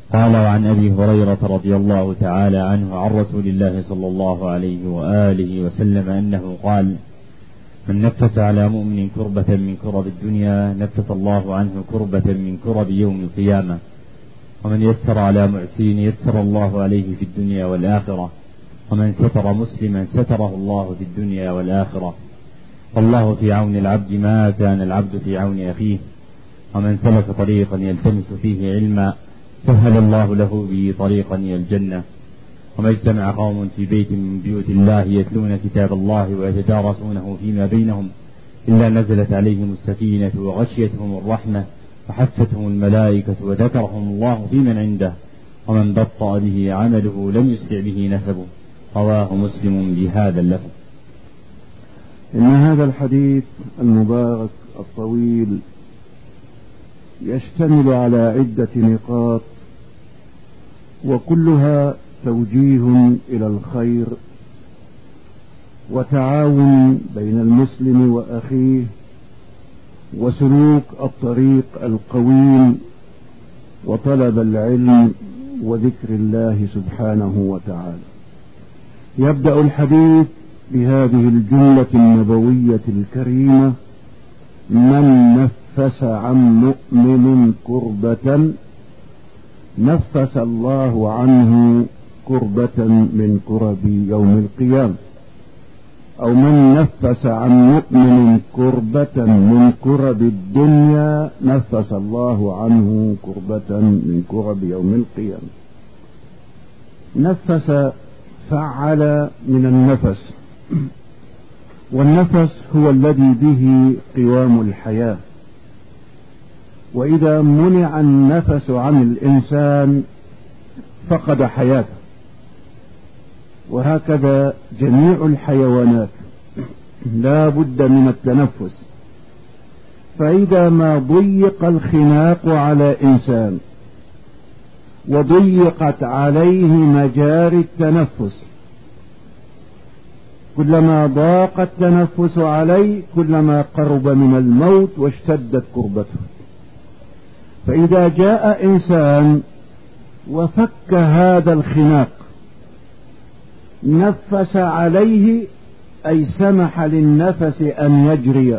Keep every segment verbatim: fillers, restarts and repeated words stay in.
قال: وعن أبي هريرة رضي الله تعالى عنه عن رسول الله صلى الله عليه وآله وسلم أنه قال: من نفس على مؤمن كربة من كرب الدنيا نفس الله عنه كربة من كرب يوم القيامة، ومن يسر على معسر يسر الله عليه في الدنيا والآخرة، ومن ستر مسلما ستره الله في الدنيا والآخرة. والله في عون العبد ما كان العبد في عون أخيه، ومن سلك طريقا يلتمس فيه علما سهل الله له به طريقا إلى الجنة. وما اجتمع قوم في بيت من بيوت الله يتلون كتاب الله ويتدارسونه فيما بينهم إلا نزلت عليهم السكينة وغشيتهم الرحمة وحفتهم الملائكة وذكرهم الله في من عنده، ومن بطأ به عمله لم يسرع به نسبه. رواه مسلم بهذا اللفظ. إن هذا الحديث المبارك الطويل يشتمل على عدة نقاط، وكلها توجيه إلى الخير وتعاون بين المسلم وأخيه وسلوك الطريق القويم وطلب العلم وذكر الله سبحانه وتعالى. يبدأ الحديث بهذه الجملة النبوية الكريمة: من نفس عن مؤمن كربة نفس الله عنه كربة من كرب يوم القيامة، أو من نفس عن مؤمن كربة من كرب الدنيا نفس الله عنه كربة من كرب يوم القيامة. نفس فعل من النفس، والنفس هو الذي به قوام الحياة، وإذا منع النفس عن الإنسان فقد حياته، وهكذا جميع الحيوانات لا بد من التنفس. فإذا ما ضيق الخناق على إنسان وضيقت عليه مجاري التنفس، كلما ضاق التنفس عليه كلما قرب من الموت واشتدت كربته. فإذا جاء إنسان وفك هذا الخناق نفس عليه، أي سمح للنفس أن يجري.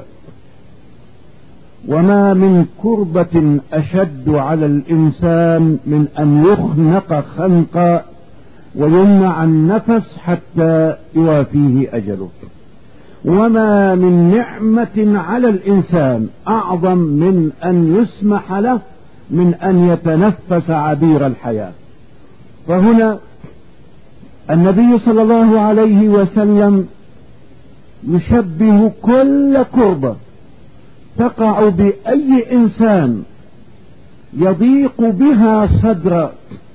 وما من كربة أشد على الإنسان من أن يخنق خنقا ويمنع النفس حتى يوافيه أجله. وما من نعمة على الإنسان أعظم من أن يسمح له من أن يتنفس عبير الحياة. فهنا النبي صلى الله عليه وسلم يشبه كل كربة تقع بأي إنسان يضيق بها صدرا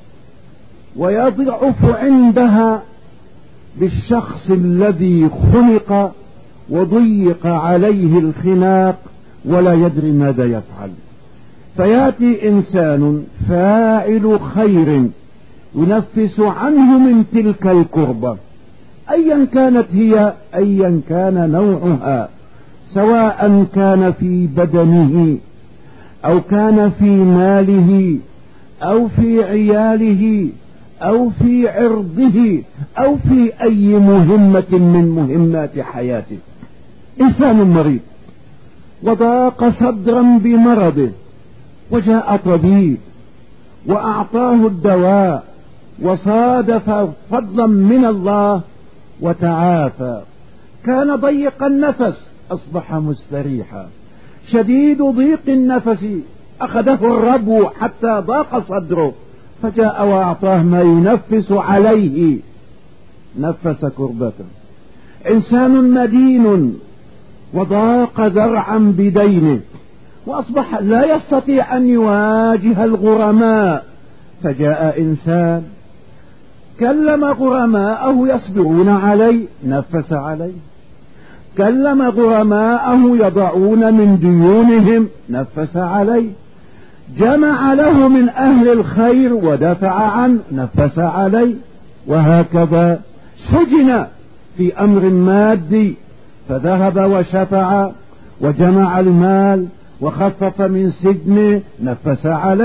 ويضعف عندها بالشخص الذي خلق وضيق عليه الخناق ولا يدري ماذا يفعل. فيأتي إنسان فاعل خير ينفس عنه من تلك الكربة، أيا كانت هي، أيا كان نوعها، سواء كان في بدنه أو كان في ماله أو في عياله أو في عرضه أو في أي مهمة من مهمات حياته. إنسان مريض وضاق صدرا بمرضه، وجاء طبيب وأعطاه الدواء وصادف فضلا من الله وتعافى، كان ضيق النفس أصبح مستريحا. شديد ضيق النفس أخذه الربو حتى ضاق صدره، فجاء وأعطاه ما ينفس عليه، نفس كربته. إنسان مدين وضاق ذرعا بدينه وأصبح لا يستطيع أن يواجه الغرماء، فجاء إنسان كلم غرماءه يصبرون عليه، نفس عليه. كلم غرماءه يضعون من ديونهم، نفس عليه. جمع له من أهل الخير ودفع عنه، نفس عليه. وهكذا سجن في أمر مادي فذهب وشفع وجمع المال وخفف من سجنه، نفس عليه.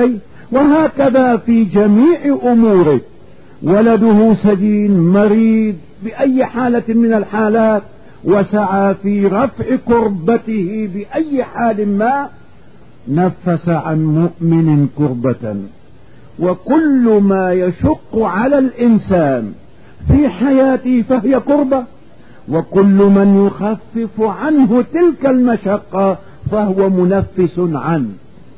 وهكذا في جميع أموره. ولده سجين مريض بأي حالة من الحالات، وسعى في رفع كربته بأي حال ما، نفس عن مؤمن كربة. وكل ما يشق على الإنسان في حياته فهي كربة، وكل من يخفف عنه تلك المشقة فهو منفس عنه.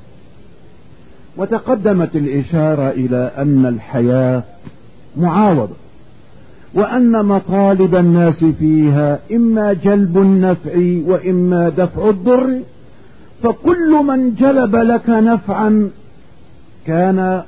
وتقدمت الإشارة إلى أن الحياة معاوضة، وأن مطالب الناس فيها إما جلب النفع وإما دفع الضر، فكل من جلب لك نفعا كان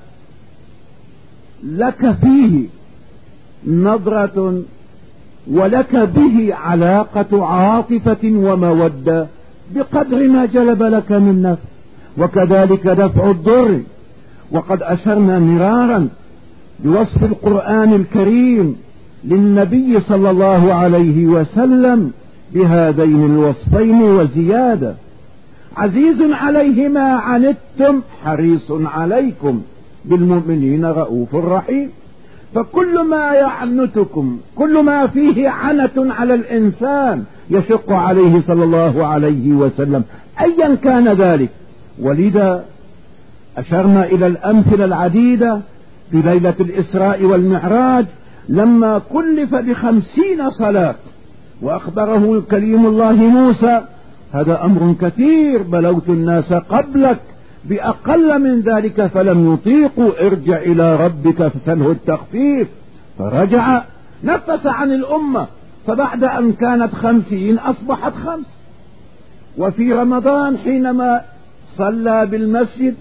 لك فيه نظرة ولك به علاقة عاطفة ومودة بقدر ما جلب لك من نفع، وكذلك دفع الضر. وقد أشرنا مرارا بوصف القرآن الكريم للنبي صلى الله عليه وسلم بهذين الوصفين وزيادة: عزيز عليه ما عنتم حريص عليكم بالمؤمنين رؤوف رحيم. فكل ما يعنتكم، كل ما فيه عنة على الإنسان يشق عليه صلى الله عليه وسلم أيا كان ذلك. ولذا أشرنا إلى الأمثلة العديدة في ليلة الإسراء والمعراج لما كلف بخمسين صلاة وأخبره كليم الله موسى: هذا أمر كثير، بلوت الناس قبلك بأقل من ذلك فلم يطيقوا، ارجع إلى ربك فسله التخفيف. فرجع نفس عن الأمة، فبعد أن كانت خمسين أصبحت خمس. وفي رمضان حينما صلى بالمسجد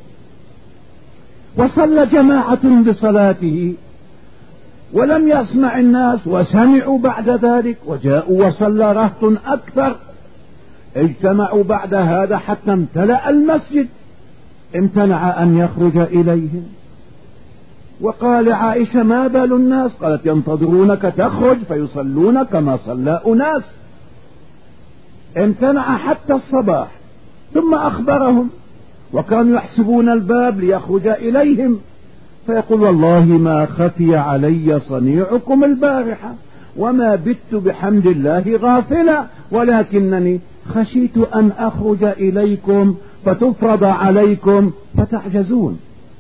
وصلى جماعة بصلاته ولم يسمع الناس وسمعوا بعد ذلك وجاءوا وصلى رهط أكثر، اجتمعوا بعد هذا حتى امتلأ المسجد، امتنع أن يخرج إليهم. وقال عائشة: ما بال الناس؟ قالت: ينتظرونك تخرج فيصلون كما صلى أناس. امتنع حتى الصباح، ثم أخبرهم وكانوا يحسبون الباب ليخرج إليهم، فيقول: والله ما خفي علي صنيعكم البارحة وما بت بحمد الله غافلا، ولكنني خشيت أن أخرج إليكم فتفرض عليكم فتعجزون.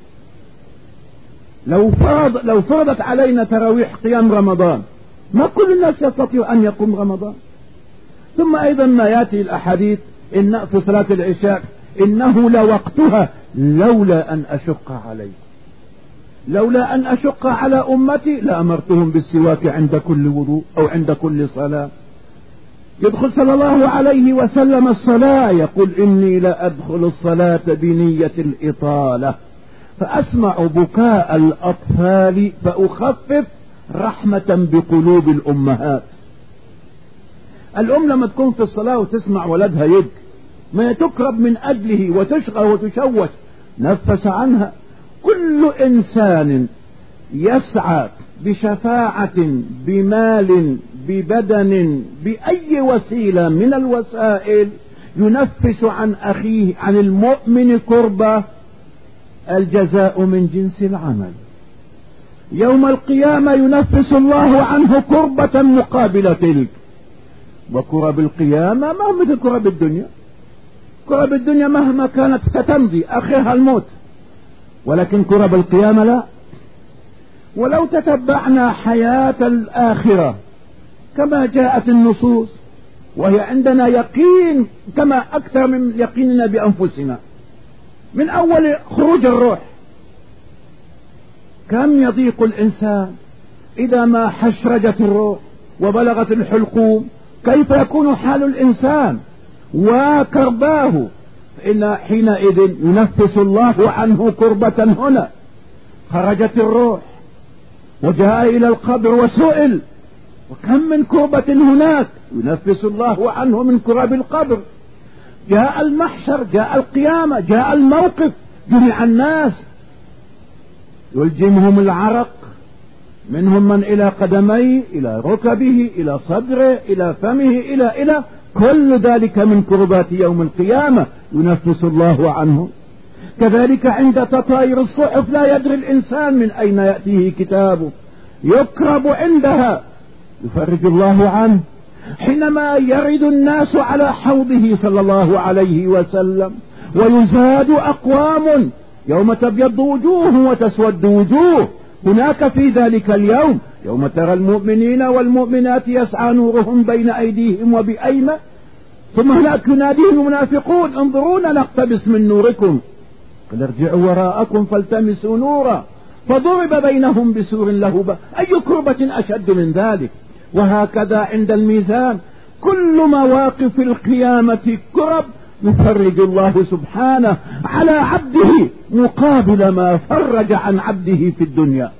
لو فرض لو فرضت علينا تراويح قيام رمضان ما كل الناس يستطيع أن يقوم رمضان. ثم أيضا ما يأتي الأحاديث إن في صلاة العشاء: إنه لوقتها لولا أن أشق عليكم، لولا أن أشق على أمتي لأمرتهم بالسواك عند كل وضوء أو عند كل صلاة. يدخل صلى الله عليه وسلم الصلاة يقول: إني لأدخل الصلاة بنية الإطالة فأسمع بكاء الأطفال فأخفف رحمة بقلوب الأمهات. الأم لما تكون في الصلاة وتسمع ولدها يبكي ما تكرب من أجله وتشغى وتشوش، نفس عنها. كل إنسان يسعى بشفاعة بمال ببدن بأي وسيلة من الوسائل ينفس عن أخيه عن المؤمن كربة، الجزاء من جنس العمل. يوم القيامة ينفس الله عنه كربة مقابل تلك. وكرب القيامة ما مثل كرب الدنيا. كرب الدنيا مهما كانت ستمضي آخرها الموت، ولكن كرب القيامة لا. ولو تتبعنا حياة الآخرة كما جاءت النصوص، وهي عندنا يقين كما أكثر من يقيننا بأنفسنا، من أول خروج الروح كم يضيق الإنسان إذا ما حشرجت الروح وبلغت الحلقوم، كيف يكون حال الإنسان وكرباه. فإن حينئذ ينفس الله عنه كربة. هنا خرجت الروح وجاء إلى القبر وسئل، وكم من كربة هناك ينفس الله عنه من كرب القبر. جاء المحشر، جاء القيامة، جاء الموقف، جميع الناس يلجمهم العرق، منهم من إلى قدميه إلى ركبه إلى صدره إلى فمه إلى إلى كل ذلك من كربات يوم القيامة ينفس الله عنه. كذلك عند تطاير الصحف لا يدري الإنسان من أين يأتيه كتابه، يكرب عندها يفرج الله عنه. حينما يرد الناس على حوضه صلى الله عليه وسلم ويزاد أقوام يوم تبيض وجوه وتسود وجوه، هناك في ذلك اليوم يوم ترى المؤمنين والمؤمنات يسعى نورهم بين أيديهم وبأيمانهم، ثم هناك يناديهم المنافقون انظرونا نقتبس من نوركم، قل ارجعوا وراءكم فالتمسوا نورا فضرب بينهم بسور له باب. أي كربة أشد من ذلك؟ وهكذا عند الميزان كل مواقف القيامة كرب يفرج الله سبحانه على عبده مقابل ما فرج عن عبده في الدنيا.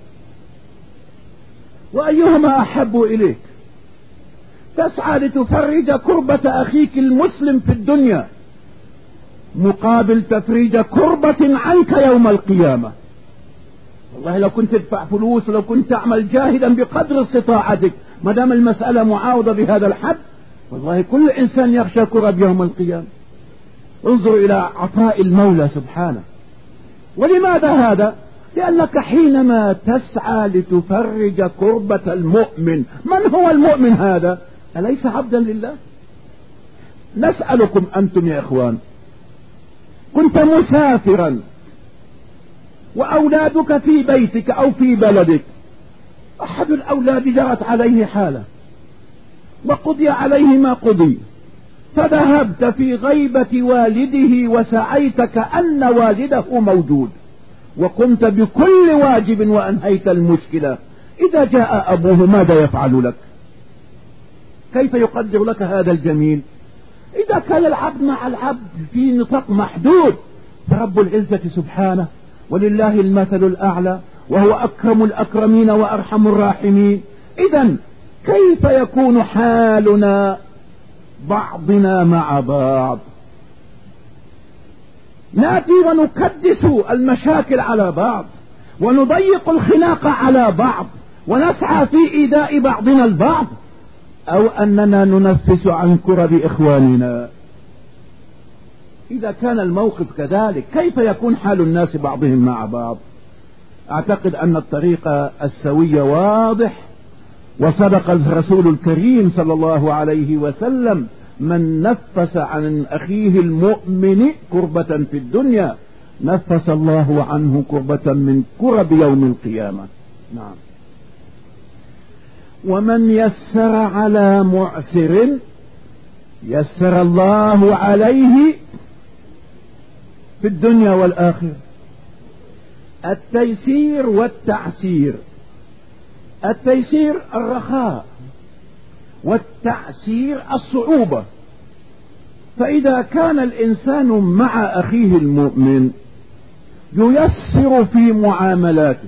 وأيهما أحب إليك؟ تسعى لتفرج كربة أخيك المسلم في الدنيا مقابل تفريج كربة عنك يوم القيامة. والله لو كنت تدفع فلوس ولو كنت تعمل جاهدا بقدر استطاعتك، ما دام المسألة معاوضة بهذا الحد، والله كل إنسان يخشى كرب يوم القيامة. انظر إلى عطاء المولى سبحانه. ولماذا هذا؟ لأنك حينما تسعى لتفرج كربة المؤمن، من هو المؤمن هذا؟ أليس عبدا لله؟ نسألكم أنتم يا إخوان، كنت مسافرا وأولادك في بيتك أو في بلدك، أحد الأولاد جرت عليه حالة وقضي عليه ما قضي، فذهبت في غيبة والده وسعيت كأن والده موجود وقمت بكل واجب وأنهيت المشكلة. إذا جاء أبوه ماذا يفعل لك؟ كيف يقدر لك هذا الجميل؟ إذا كان العبد مع العبد في نطاق محدود، فرب العزة سبحانه ولله المثل الأعلى وهو أكرم الأكرمين وأرحم الراحمين. إذن كيف يكون حالنا بعضنا مع بعض؟ نأتي ونكدس المشاكل على بعض ونضيق الخناق على بعض ونسعى في إيذاء بعضنا البعض، أو أننا ننفس عن كرب إخواننا. إذا كان الموقف كذلك كيف يكون حال الناس بعضهم مع بعض؟ أعتقد أن الطريق السوي واضح، وصدق الرسول الكريم صلى الله عليه وسلم: من نفس عن أخيه المؤمن كربة في الدنيا نفس الله عنه كربة من كرب يوم القيامة. نعم. ومن يسر على معسر يسر الله عليه في الدنيا والآخرة. التيسير والتعسير، التيسير الرخاء والتعسير الصعوبة. فإذا كان الإنسان مع أخيه المؤمن ييسر في معاملاته،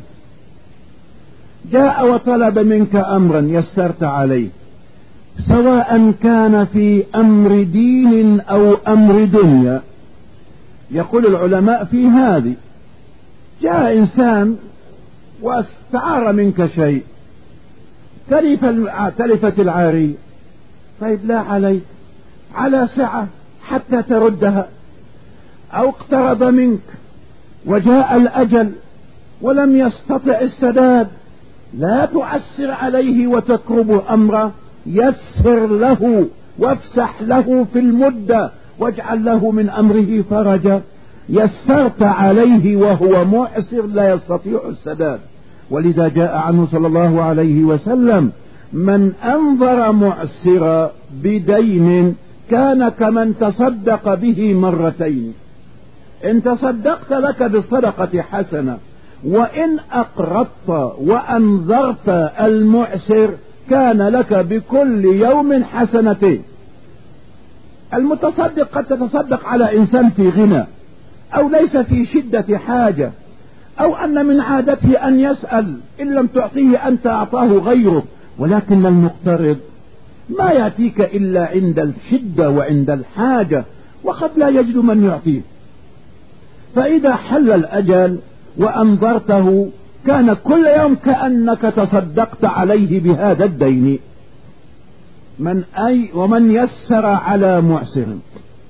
جاء وطلب منك أمرا يسرت عليه، سواء كان في أمر دين أو أمر دنيا. يقول العلماء في هذه: جاء إنسان واستعار منك شيء، تلف تلفت العارية، طيب لا عليك، على سعة حتى تردها. أو اقترض منك وجاء الأجل ولم يستطع السداد، لا تعسر عليه وتكرب أمره، يسر له وافسح له في المدة واجعل له من أمره فرجا. يسرت عليه وهو معسر لا يستطيع السداد. ولذا جاء عنه صلى الله عليه وسلم: من أنظر معسرا بدين كان كمن تصدق به مرتين. إن تصدقت لك بالصدقة حسنة، وإن أقرضت وأنظرت المعسر كان لك بكل يوم حسنتين. المتصدق قد تتصدق على إنسان في غنى أو ليس في شدة حاجة، أو أن من عادته أن يسأل، إن لم تعطيه أنت أعطاه غيره. ولكن المقترض ما يأتيك إلا عند الشدة وعند الحاجة، وقد لا يجد من يعطيه. فإذا حل الأجل وأنظرته كان كل يوم كأنك تصدقت عليه بهذا الدين. من أي ومن يسر على معسر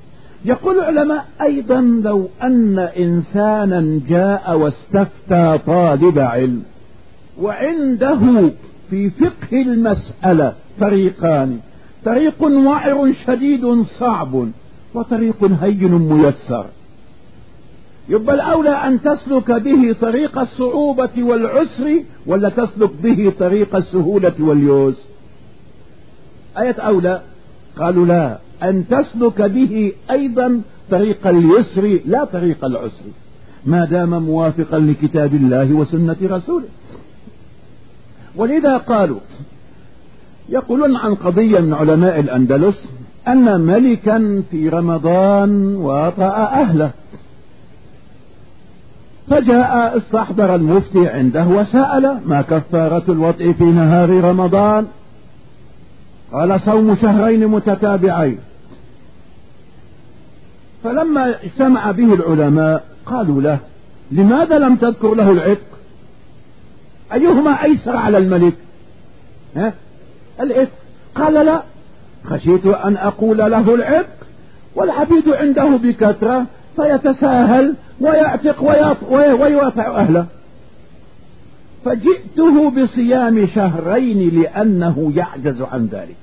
يقول العلماء أيضا لو أن إنسانا جاء واستفتى طالب علم وعنده في فقه المسألة طريقان، طريق وعر شديد صعب وطريق هين ميسر، يبقى الأولى أن تسلك به طريق الصعوبة والعسر ولا تسلك به طريق السهولة واليسر؟ آية أولى. قالوا لا، أن تسلك به أيضا طريق اليسر لا طريق العسر، ما دام موافقا لكتاب الله وسنة رسوله. ولذا قالوا، يقولون عن قضية من علماء الأندلس أن ملكا في رمضان وطأ أهله، فجاء استحضر المفتي عنده وسأل: ما كفارة الوطء في نهار رمضان؟ قال: صوم شهرين متتابعين. فلما اجتمع به العلماء قالوا له: لماذا لم تذكر له العتق؟ أيهما أيسر على الملك؟ ها؟ العتق. قال: لا، خشيت أن أقول له العتق والعبيد عنده بكثرة فيتساهل ويعتق ويوافع أهله، فجئته بصيام شهرين لأنه يعجز عن ذلك.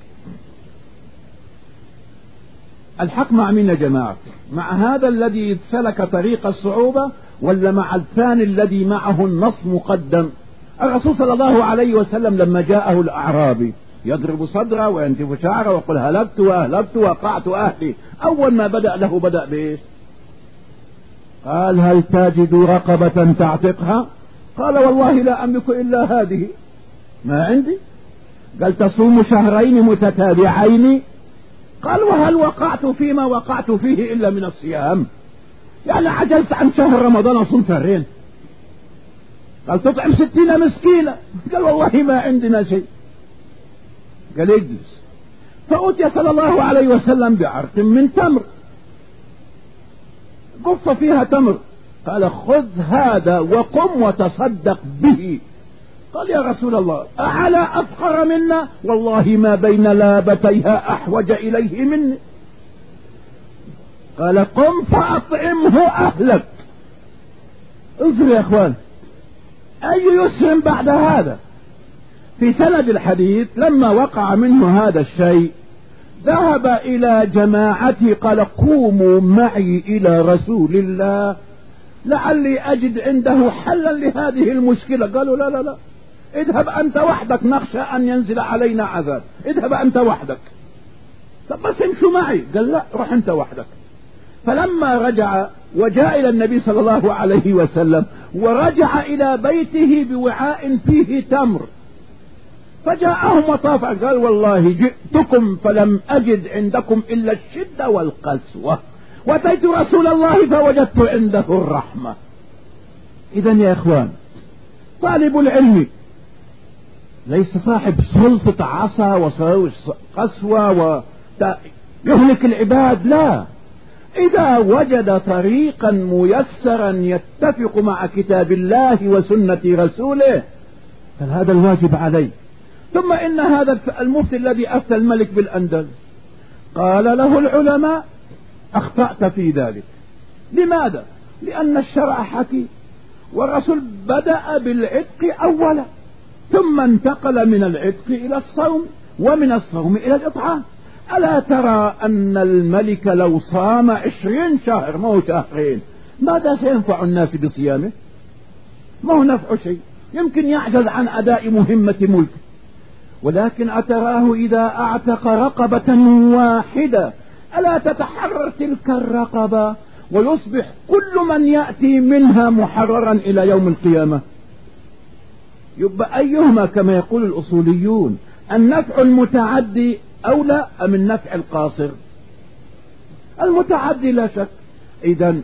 الحق مع مين يا جماعة؟ مع هذا الذي سلك طريق الصعوبة ولا مع الثاني الذي معه النص مقدم؟ الرسول صلى الله عليه وسلم لما جاءه الأعرابي يضرب صدره وينتف شعره ويقول: هلكت وأهلكت وقعت أهلي، أول ما بدأ له بدأ بإيش؟ قال: هل تجد رقبة تعتقها؟ قال: والله لا أملك إلا هذه، ما عندي. قال: تصوم شهرين متتابعين؟ قال: وهل وقعت فيما وقعت فيه إلا من الصيام؟ يعني عجزت عن شهر رمضان أصوم شهرين. قال: تطعم ستين مسكينة؟ قال: والله ما عندنا شيء. قال: اجلس. فأتي صلى الله عليه وسلم بعرق من تمر، قف فيها تمر. قال: خذ هذا وقم وتصدق به. قال: يا رسول الله، أعلى أفقر منا؟ والله ما بين لابتيها أحوج إليه مني. قال: قم فأطعمه أهلك. انظر يا أخوان، أي يسر بعد هذا. في سند الحديث لما وقع منه هذا الشيء ذهب إلى جماعته، قال: قوموا معي إلى رسول الله لعلي أجد عنده حلا لهذه المشكلة. قالوا: لا لا لا، اذهب أنت وحدك، نخشى أن ينزل علينا عذاب، اذهب أنت وحدك. طب بس امشوا معي. قال: لا، روح أنت وحدك. فلما رجع وجاء إلى النبي صلى الله عليه وسلم ورجع إلى بيته بوعاء فيه تمر، فجاءهم وطاف، قال: والله جئتكم فلم أجد عندكم إلا الشدة والقسوة، وأتيت رسول الله فوجدت عنده الرحمة. إذا يا إخوان، طالب العلم ليس صاحب سلطة عصا وقسوة ويهلك العباد، لا. إذا وجد طريقا ميسرا يتفق مع كتاب الله وسنة رسوله فهذا الواجب عليه. ثم إن هذا المفتي الذي أفتى الملك بالأندلس قال له العلماء: أخطأت في ذلك. لماذا؟ لأن الشرع حكيم، والرسول بدأ بالعتق أولا ثم انتقل من العتق إلى الصوم ومن الصوم إلى الإطعام. ألا ترى أن الملك لو صام عشرين شهر ما هو شهرين ماذا سينفع الناس بصيامه؟ ما هو نفع شيء، يمكن يعجز عن أداء مهمة ملك. ولكن أتراه إذا أعتق رقبة واحدة ألا تتحرر تلك الرقبة ويصبح كل من يأتي منها محررا إلى يوم القيامة؟ يبقى أيهما كما يقول الأصوليون، النفع المتعدي أولى أم النفع القاصر؟ المتعدي لا شك. إذن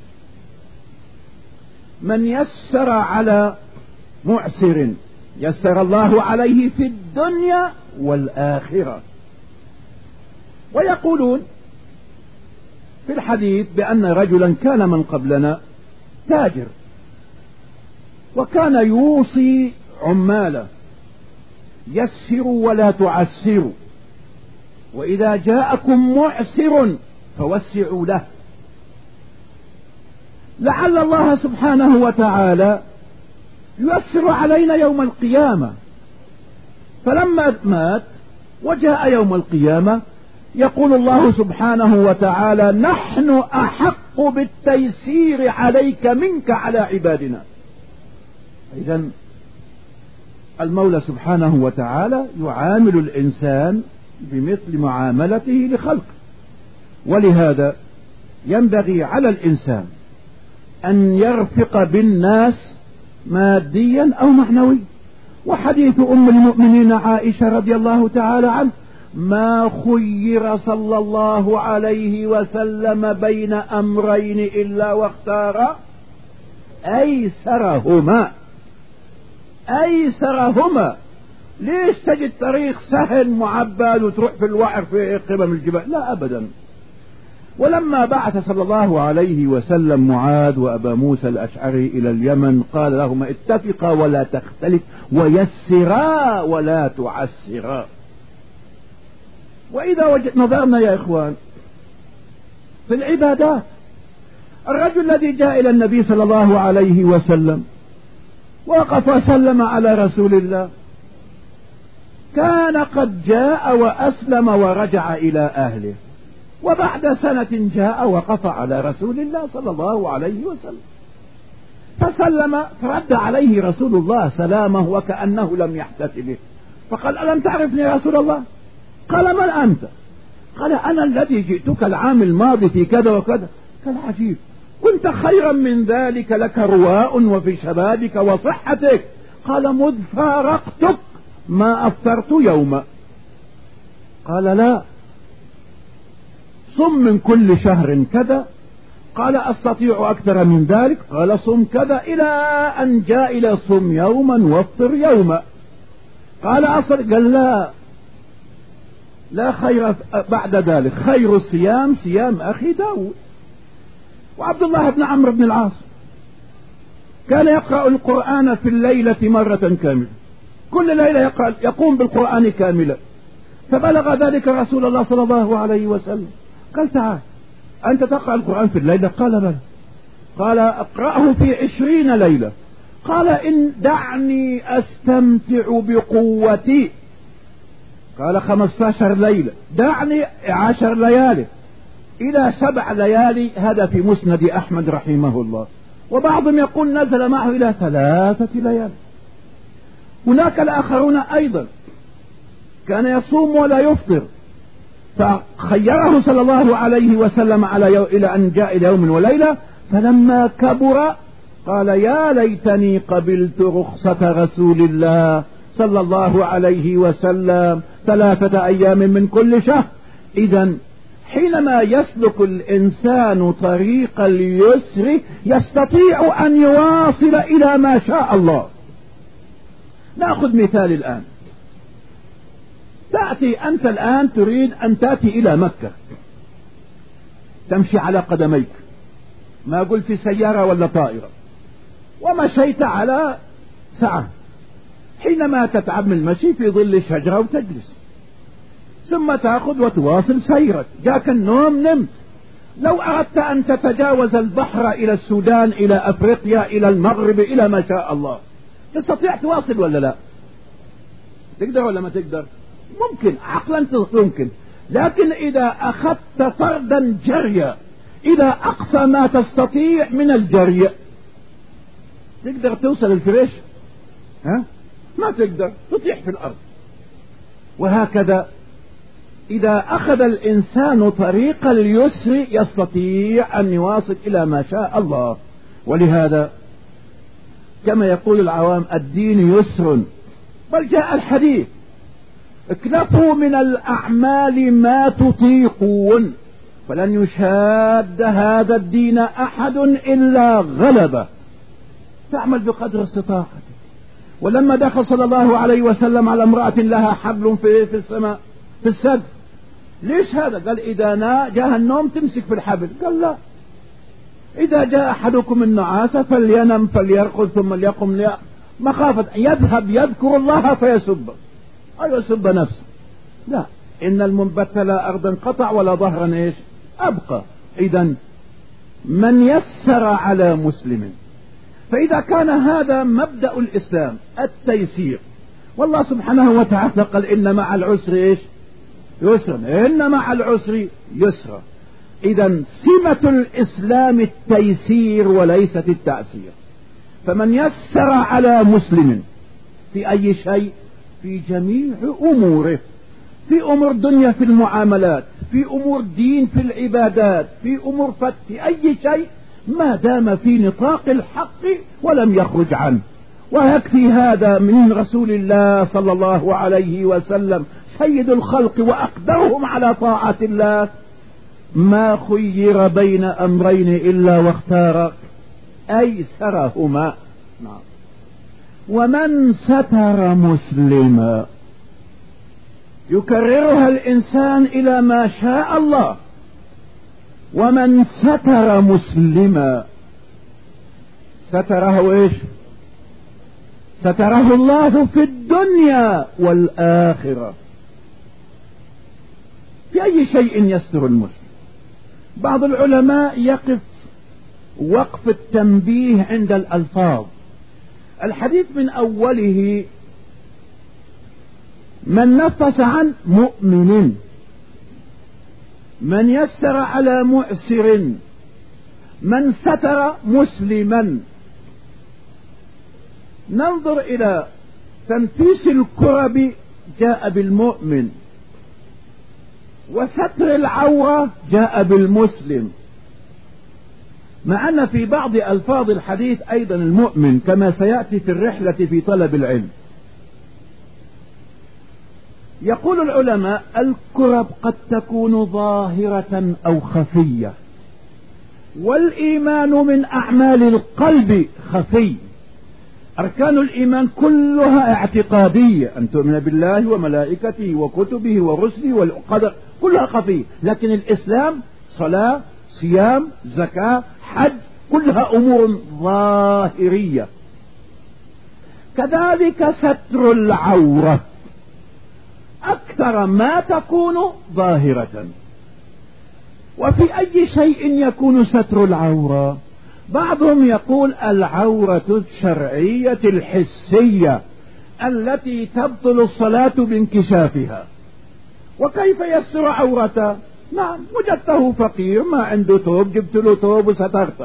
من يسر على معسر يسر الله عليه في الدنيا والآخرة. ويقولون في الحديث بأن رجلا كان من قبلنا تاجر، وكان يوصي عماله: يسروا ولا تعسروا، وإذا جاءكم معسر فوسعوا له. لعل الله سبحانه وتعالى ييسر علينا يوم القيامة. فلما مات وجاء يوم القيامة يقول الله سبحانه وتعالى نحن أحق بالتيسير عليك منك على عبادنا. إذن المولى سبحانه وتعالى يعامل الإنسان بمثل معاملته لخلقه. ولهذا ينبغي على الإنسان أن يرفق بالناس ماديا أو معنويا. وحديث أم المؤمنين عائشة رضي الله تعالى عنه ما خير صلى الله عليه وسلم بين أمرين إلا واختار أيسرهما. أيسرهما. ليش تجد طريق سهل معبد وتروح في الوعر في قمم الجبال؟ لا أبدا. ولما بعث صلى الله عليه وسلم معاذ وأبا موسى الأشعري إلى اليمن قال لهما اتفقا ولا تختلف ويسرا ولا تعسرا. وإذا وجد نظرنا يا إخوان في العبادات، الرجل الذي جاء إلى النبي صلى الله عليه وسلم وقف وسلم على رسول الله كان قد جاء وأسلم ورجع إلى أهله، وبعد سنة جاء وقف على رسول الله صلى الله عليه وسلم فسلم، فرد عليه رسول الله سلامه وكأنه لم يحدث به، فقال ألم تعرفني يا رسول الله؟ قال من أنت؟ قال أنا الذي جئتك العام الماضي في كذا وكذا. قال عجيب، كنت خيرا من ذلك، لك رواء وفي شبابك وصحتك. قال مذ فارقتك ما أفطرت يوما. قال لا. صم من كل شهر كذا. قال أستطيع أكثر من ذلك. قال صم كذا، إلى أن جاء إلى صم يوما وافطر يوما. قال أصل قال لا لا خير بعد ذلك، خير الصيام صيام أخي داود. وعبد الله بن عمرو بن العاص كان يقرأ القرآن في الليلة مرة كاملة، كل ليلة يقرأ يقوم بالقرآن كاملا. فبلغ ذلك رسول الله صلى الله عليه وسلم قال تعال أنت تقرأ القرآن في الليلة؟ قال بلى. قال أقرأه في عشرين ليلة. قال إن دعني أستمتع بقوتي. قال خمسة عشر ليلة. دعني عشر ليالي إلى سبع ليالي. هذا في مسند أحمد رحمه الله. وبعضهم يقول نزل معه إلى ثلاثة ليالي. هناك الآخرون أيضا كان يصوم ولا يفطر، فخيره صلى الله عليه وسلم على يو... إلى أن جاء إلى يوم وليلة، فلما كبر قال يا ليتني قبلت رخصة رسول الله صلى الله عليه وسلم ثلاثة أيام من كل شهر. إذن حينما يسلك الإنسان طريق اليسر يستطيع أن يواصل إلى ما شاء الله. نأخذ مثال الآن. تأتي أنت الآن تريد أن تأتي إلى مكة، تمشي على قدميك، ما قلت في سيارة ولا طائرة، ومشيت على ساعة. حينما تتعب من المشي في ظل شجرة وتجلس، ثم تأخذ وتواصل سيرك. جاك النوم نمت. لو أردت أن تتجاوز البحر إلى السودان، إلى أفريقيا، إلى المغرب، إلى ما شاء الله، تستطيع تواصل ولا لا؟ تقدر ولا ما تقدر؟ ممكن، عقلا ممكن. لكن إذا أخذت طردا جريا إلى أقصى ما تستطيع من الجري، تقدر توصل الفريش؟ ها؟ ما تقدر، تطيح في الأرض. وهكذا إذا أخذ الإنسان طريق اليسر يستطيع أن يواصل إلى ما شاء الله. ولهذا كما يقول العوام الدين يسر، بل جاء الحديث اكلفوا من الأعمال ما تطيقون فلن يشاد هذا الدين أحد إلا غلبه. تعمل بقدر استطاعتك. ولما دخل صلى الله عليه وسلم على امرأة لها حبل في في السماء في السد، ليش هذا؟ قال إذا جاء النوم تمسك في الحبل. قال لا، إذا جاء أحدكم النعاس فلينم فليرقد ثم ليقم لي... مخافة يذهب يذكر الله فيسب أو يسب نفسه. لا، إن المنبت لا أرضا قطع ولا ظهرا إيش أبقى. إذن من يسر على مسلم، فإذا كان هذا مبدأ الإسلام التيسير، والله سبحانه وتعالى قال إن مع العسر إيش؟ يسرا، إن مع العسر يسرا. إذن سمة الإسلام التيسير وليست التعسير. فمن يسر على مسلم في أي شيء، في جميع أموره، في أمور دنيا في المعاملات، في أمور دين في العبادات، في أمور فت، في أي شيء، ما دام في نطاق الحق ولم يخرج عنه. ويكفي هذا من رسول الله صلى الله عليه وسلم سيد الخلق وأقدرهم على طاعة الله، ما خير بين أمرين إلا واختار أيسرهما. نعم. ومن ستر مسلما، يكررها الإنسان إلى ما شاء الله. ومن ستر مسلما، ستره إيش؟ ستره الله في الدنيا والآخرة. في أي شيء يستر المسلم؟ بعض العلماء يقف وقف التنبيه عند الألفاظ. الحديث من أوله من نفس عن مؤمن، من يسر على مؤسر، من ستر مسلما. ننظر إلى تنفيس الكرب جاء بالمؤمن، وستر العورة جاء بالمسلم، مع أن في بعض ألفاظ الحديث أيضا المؤمن، كما سيأتي في الرحلة في طلب العلم. يقول العلماء الكرب قد تكون ظاهرة أو خفية، والإيمان من أعمال القلب خفي. أركان الإيمان كلها اعتقادية، أن تؤمن بالله وملائكته وكتبه ورسله والقدر، كلها خفية. لكن الإسلام صلاة، صيام، زكاة، حج، كلها أمور ظاهرية. كذلك ستر العورة أكثر ما تكون ظاهرة. وفي أي شيء يكون ستر العورة؟ بعضهم يقول العورة الشرعية الحسية التي تبطل الصلاة بانكشافها. وكيف يستر عورته؟ نعم، وجدته فقير ما عنده ثوب، جبت له ثوب وسترته.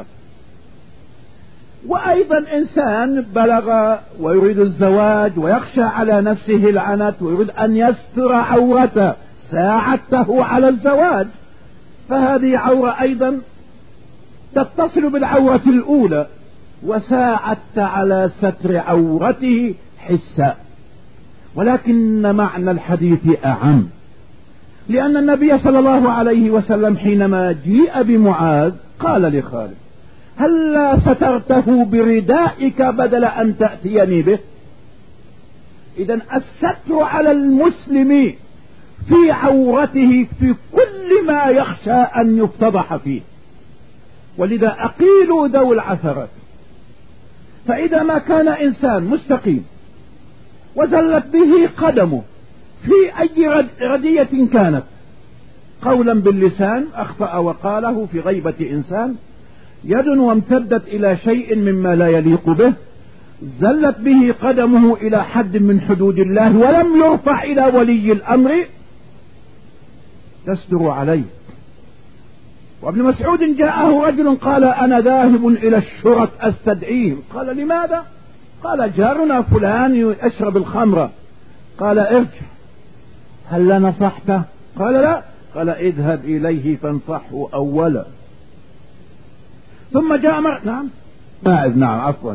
وأيضا إنسان بلغ ويريد الزواج ويخشى على نفسه العنت ويريد أن يستر عورته، ساعدته على الزواج، فهذه عورة أيضا تتصل بالعورة الأولى، وساعدت على ستر عورته حسا. ولكن معنى الحديث أعم، لأن النبي صلى الله عليه وسلم حينما جيء بمعاذ قال لخالد هل سترته بردائك بدل أن تأتيني به؟ إذن الستر على المسلم في عورته في كل ما يخشى أن يفتضح فيه. ولذا أقيلوا ذوي العثرات. فإذا ما كان إنسان مستقيم وزلت به قدمه في أي ردية كانت، قولا باللسان أخطأ وقاله في غيبة إنسان، يد وامتدت إلى شيء مما لا يليق به، زلت به قدمه إلى حد من حدود الله ولم يرفع إلى ولي الأمر، تستر عليه. وابن مسعود جاءه رجل قال أنا ذاهب إلى الشرط أستدعيهم. قال لماذا؟ قال جارنا فلان يشرب الخمر. قال ارجع، هل نصحته؟ قال لا. قال اذهب إليه فانصحه أولا. ثم جاء مر... نعم ماعذ، نعم عفوا،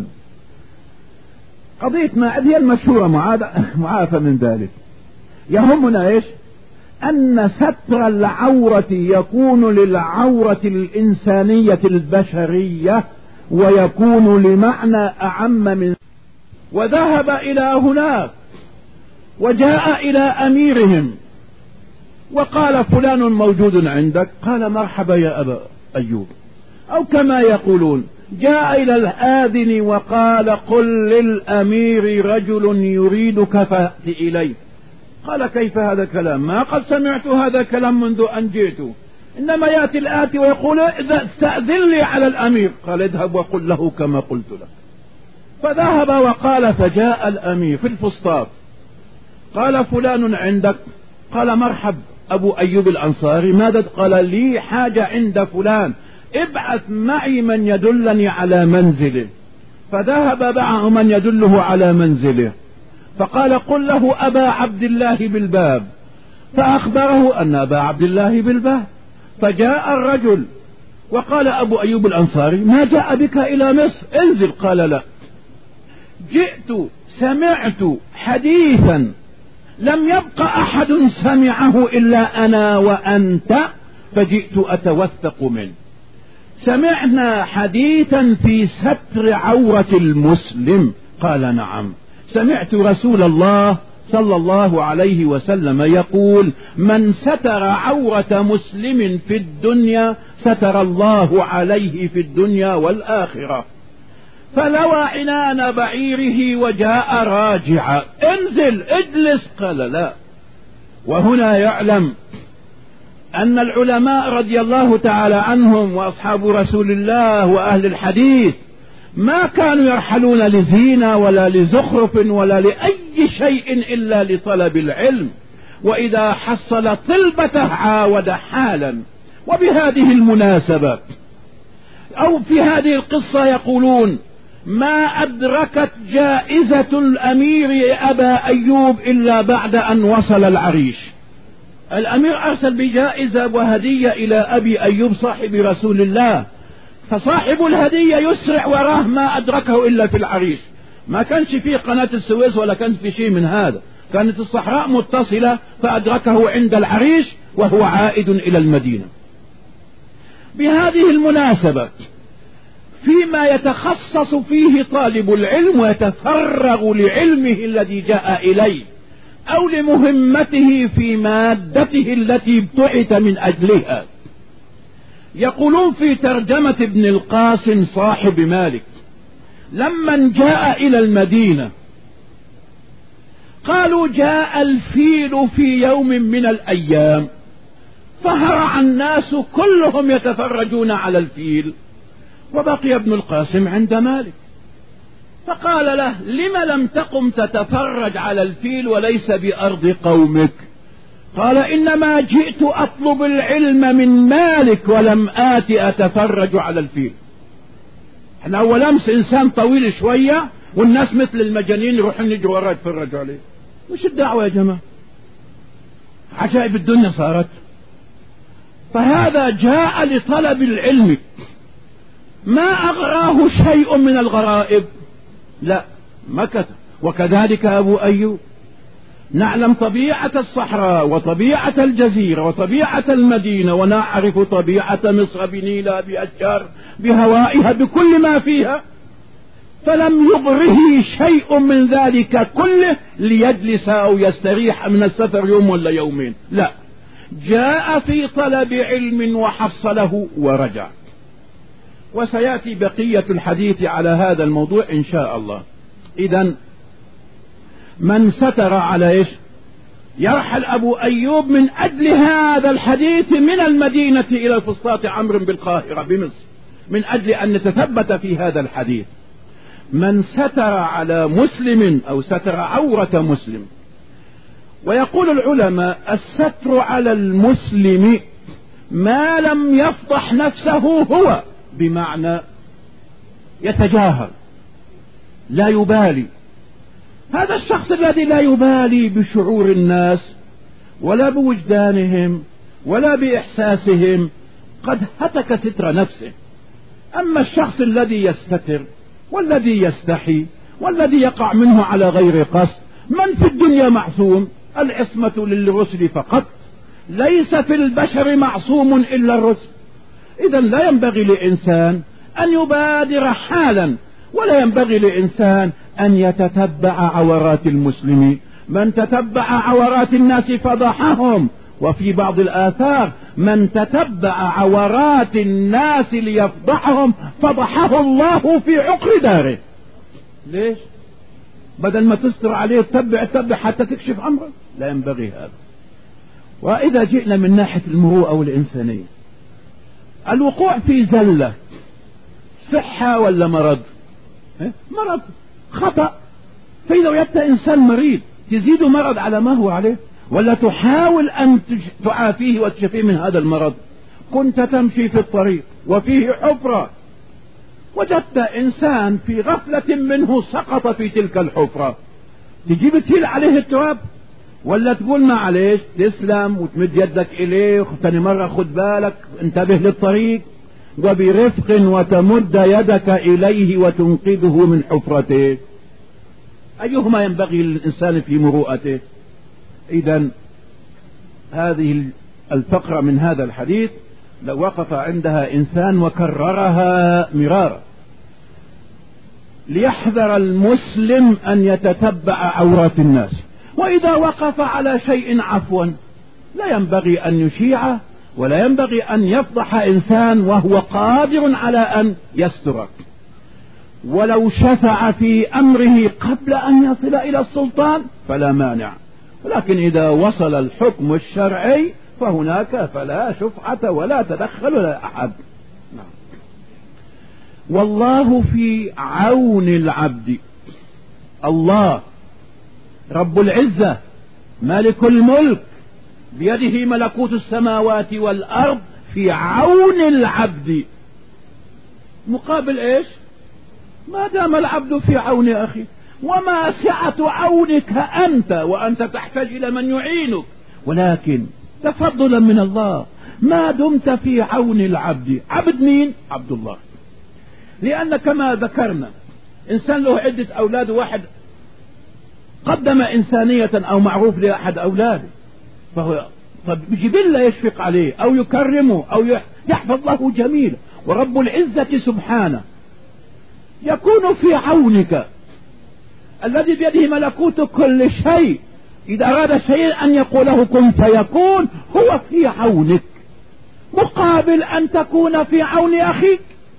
قضية ماعذ هي المشهورة، معافى من ذلك. يهمنا ايش؟ أن ستر العورة يكون للعورة الإنسانية البشرية، ويكون لمعنى أعم من. وذهب إلى هناك وجاء إلى أميرهم وقال فلان موجود عندك. قال مرحبا يا أبا أيوب، أو كما يقولون جاء إلى الآذن وقال قل للأمير رجل يريدك فأت إليه. قال كيف هذا كلام؟ ما قد سمعت هذا كلام منذ أن جئت. إنما يأتي الآتي ويقول استأذن لي على الأمير، قال اذهب وقل له كما قلت لك. فذهب وقال، فجاء الأمير في الفسطاط، قال فلان عندك؟ قال مرحب أبو أيوب الأنصاري، ماذا؟ قال لي حاجة عند فلان، ابعث معي من يدلني على منزله. فذهب معه من يدله على منزله، فقال قل له أبا عبد الله بالباب، فأخبره أن أبا عبد الله بالباب. فجاء الرجل وقال أبو أيوب الأنصاري ما جاء بك إلى مصر؟ انزل. قال لا، جئت سمعت حديثا لم يبق أحد سمعه إلا أنا وأنت، فجئت أتوثق منه. سمعنا حديثا في ستر عورة المسلم. قال نعم، سمعت رسول الله صلى الله عليه وسلم يقول من ستر عورة مسلم في الدنيا ستر الله عليه في الدنيا والآخرة. فلوى عنان بعيره وجاء راجعا، انزل اجلس. قال لا. وهنا يعلم أن العلماء رضي الله تعالى عنهم وأصحاب رسول الله وأهل الحديث ما كانوا يرحلون لزينة ولا لزخرف ولا لأي شيء إلا لطلب العلم، وإذا حصل طلبته عاود حالا. وبهذه المناسبة أو في هذه القصة يقولون ما أدركت جائزة الأمير أبا أيوب إلا بعد أن وصل العريش. الأمير أرسل بجائزة وهدية إلى أبي أيوب صاحب رسول الله، فصاحب الهدية يسرع وراه ما أدركه إلا في العريش. ما كانش فيه قناة السويس ولا كان في شيء من هذا، كانت الصحراء متصلة، فأدركه عند العريش وهو عائد إلى المدينة. بهذه المناسبة فيما يتخصص فيه طالب العلم ويتفرغ لعلمه الذي جاء إليه أو لمهمته في مادته التي ابتعث من أجلها، يقولون في ترجمة ابن القاسم صاحب مالك لما جاء إلى المدينة قالوا جاء الفيل في يوم من الأيام، فهرع الناس كلهم يتفرجون على الفيل، وبقي ابن القاسم عند مالك. فقال له لم لم تقم تتفرج على الفيل وليس بأرض قومك؟ قال إنما جئت أطلب العلم من مالك ولم آتي أتفرج على الفيل. احنا أول أمس إنسان طويل شوية والناس مثل المجانين يروحون يجوا وراه يتفرجوا عليه. وش الدعوة يا جماعة؟ عجائب الدنيا صارت. فهذا جاء لطلب العلم، ما أغراه شيء من الغرائب، لا مكث. وكذلك أبو أيوب. نعلم طبيعة الصحراء وطبيعة الجزيرة وطبيعة المدينة، ونعرف طبيعة مصر بنيلها بأشجار بهوائها بكل ما فيها، فلم يغره شيء من ذلك كله ليجلس أو يستريح من السفر يوم ولا يومين، لا، جاء في طلب علم وحصله ورجع. وسيأتي بقية الحديث على هذا الموضوع إن شاء الله. إذن من ستر على إيش؟ يرحل أبو أيوب من أجل هذا الحديث من المدينة إلى الفسطاط عمرو بالقاهرة بمصر، من أجل أن نتثبت في هذا الحديث. من ستر على مسلم أو ستر عورة مسلم. ويقول العلماء الستر على المسلم ما لم يفضح نفسه هو، بمعنى يتجاهل لا يبالي. هذا الشخص الذي لا يبالي بشعور الناس ولا بوجدانهم ولا بإحساسهم قد هتك ستر نفسه. أما الشخص الذي يستتر والذي يستحي والذي يقع منه على غير قصد، من في الدنيا معصوم؟ العصمة للرسل فقط، ليس في البشر معصوم إلا الرسل. إذا لا ينبغي لإنسان أن يبادر حالا، ولا ينبغي لإنسان أن يتتبع عورات المسلمين. من تتبع عورات الناس فضحهم، وفي بعض الآثار من تتبع عورات الناس ليفضحهم فضحه الله في عقر داره. ليش؟ بدل ما تستر عليه تتبع تتبع حتى تكشف أمره، لا ينبغي هذا. وإذا جئنا من ناحية المروءة والإنسانية، الوقوع في زلة صحة ولا مرض؟ مرض، خطأ. فإذا وجدت إنسان مريض تزيد مرض على ما هو عليه، ولا تحاول أن تعافيه وتشفيه من هذا المرض؟ كنت تمشي في الطريق وفيه حفرة، وجدت إنسان في غفلة منه سقط في تلك الحفرة، تجيب تهيل عليه التراب ولا تقول معليش تسلم وتمد يدك إليه ثاني مرة خد بالك انتبه للطريق وبرفق وتمد يدك إليه وتنقذه من حفرته؟ أيهما ينبغي للإنسان في مروءته؟ إذن هذه الفقرة من هذا الحديث لو وقف عندها إنسان وكررها مرارا، ليحذر المسلم أن يتتبع عورات الناس، وإذا وقف على شيء عفوا لا ينبغي أن يشيعه ولا ينبغي أن يفضح إنسان وهو قادر على أن يسترك. ولو شفع في أمره قبل أن يصل إلى السلطان فلا مانع، ولكن إذا وصل الحكم الشرعي فهناك فلا شفعة ولا تدخل ولا أحد. والله في عون العبد. الله رب العزة مالك الملك بيده ملكوت السماوات والأرض في عون العبد، مقابل إيش؟ ما دام العبد في عون أخي. وما سعة عونك أنت وأنت تحتاج إلى من يعينك، ولكن تفضلا من الله ما دمت في عون العبد. عبد مين؟ عبد الله. لأن كما ذكرنا إنسان له عدة أولاد، واحد قدم إنسانية أو معروف لأحد أولاده، فهو بجبلة يشفق عليه أو يكرمه أو يحفظ له جميل. ورب العزة سبحانه يكون في عونك الذي بيده ملكوت كل شيء، إذا أراد شيء أن يقوله كن فيكون، هو في عونك مقابل أن تكون في عون أخيك.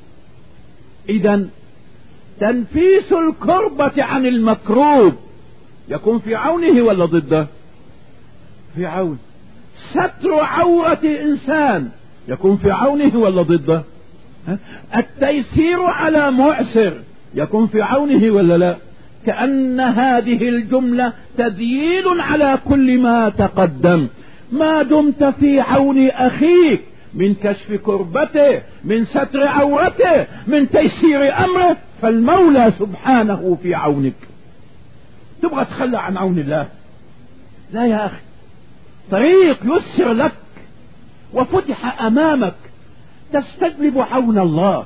إذن تنفيس الكربة عن المكروب يكون في عونه ولا ضده؟ في عون. ستر عورة إنسان يكون في عونه ولا ضده؟ التيسير على معسر يكون في عونه ولا لا؟ كأن هذه الجملة تدليل على كل ما تقدم. ما دمت في عون أخيك من كشف كربته، من ستر عورته، من تيسير أمره، فالمولى سبحانه في عونك. تبغى تخلى عن عون الله؟ لا يا أخي، طريق يسر لك وفتح أمامك تستجلب عون الله.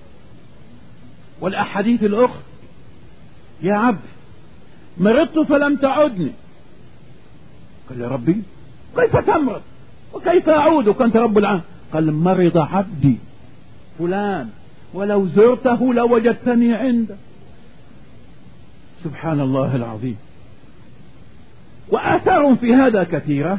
والأحاديث الأخرى: يا عبد مرضت فلم تعدني. قال يا ربي كيف تمرض وكيف أعود وكنت رب العالمين؟ قال مرض عبدي فلان ولو زرته لوجدتني عنده. سبحان الله العظيم. وآثار في هذا كثيرة.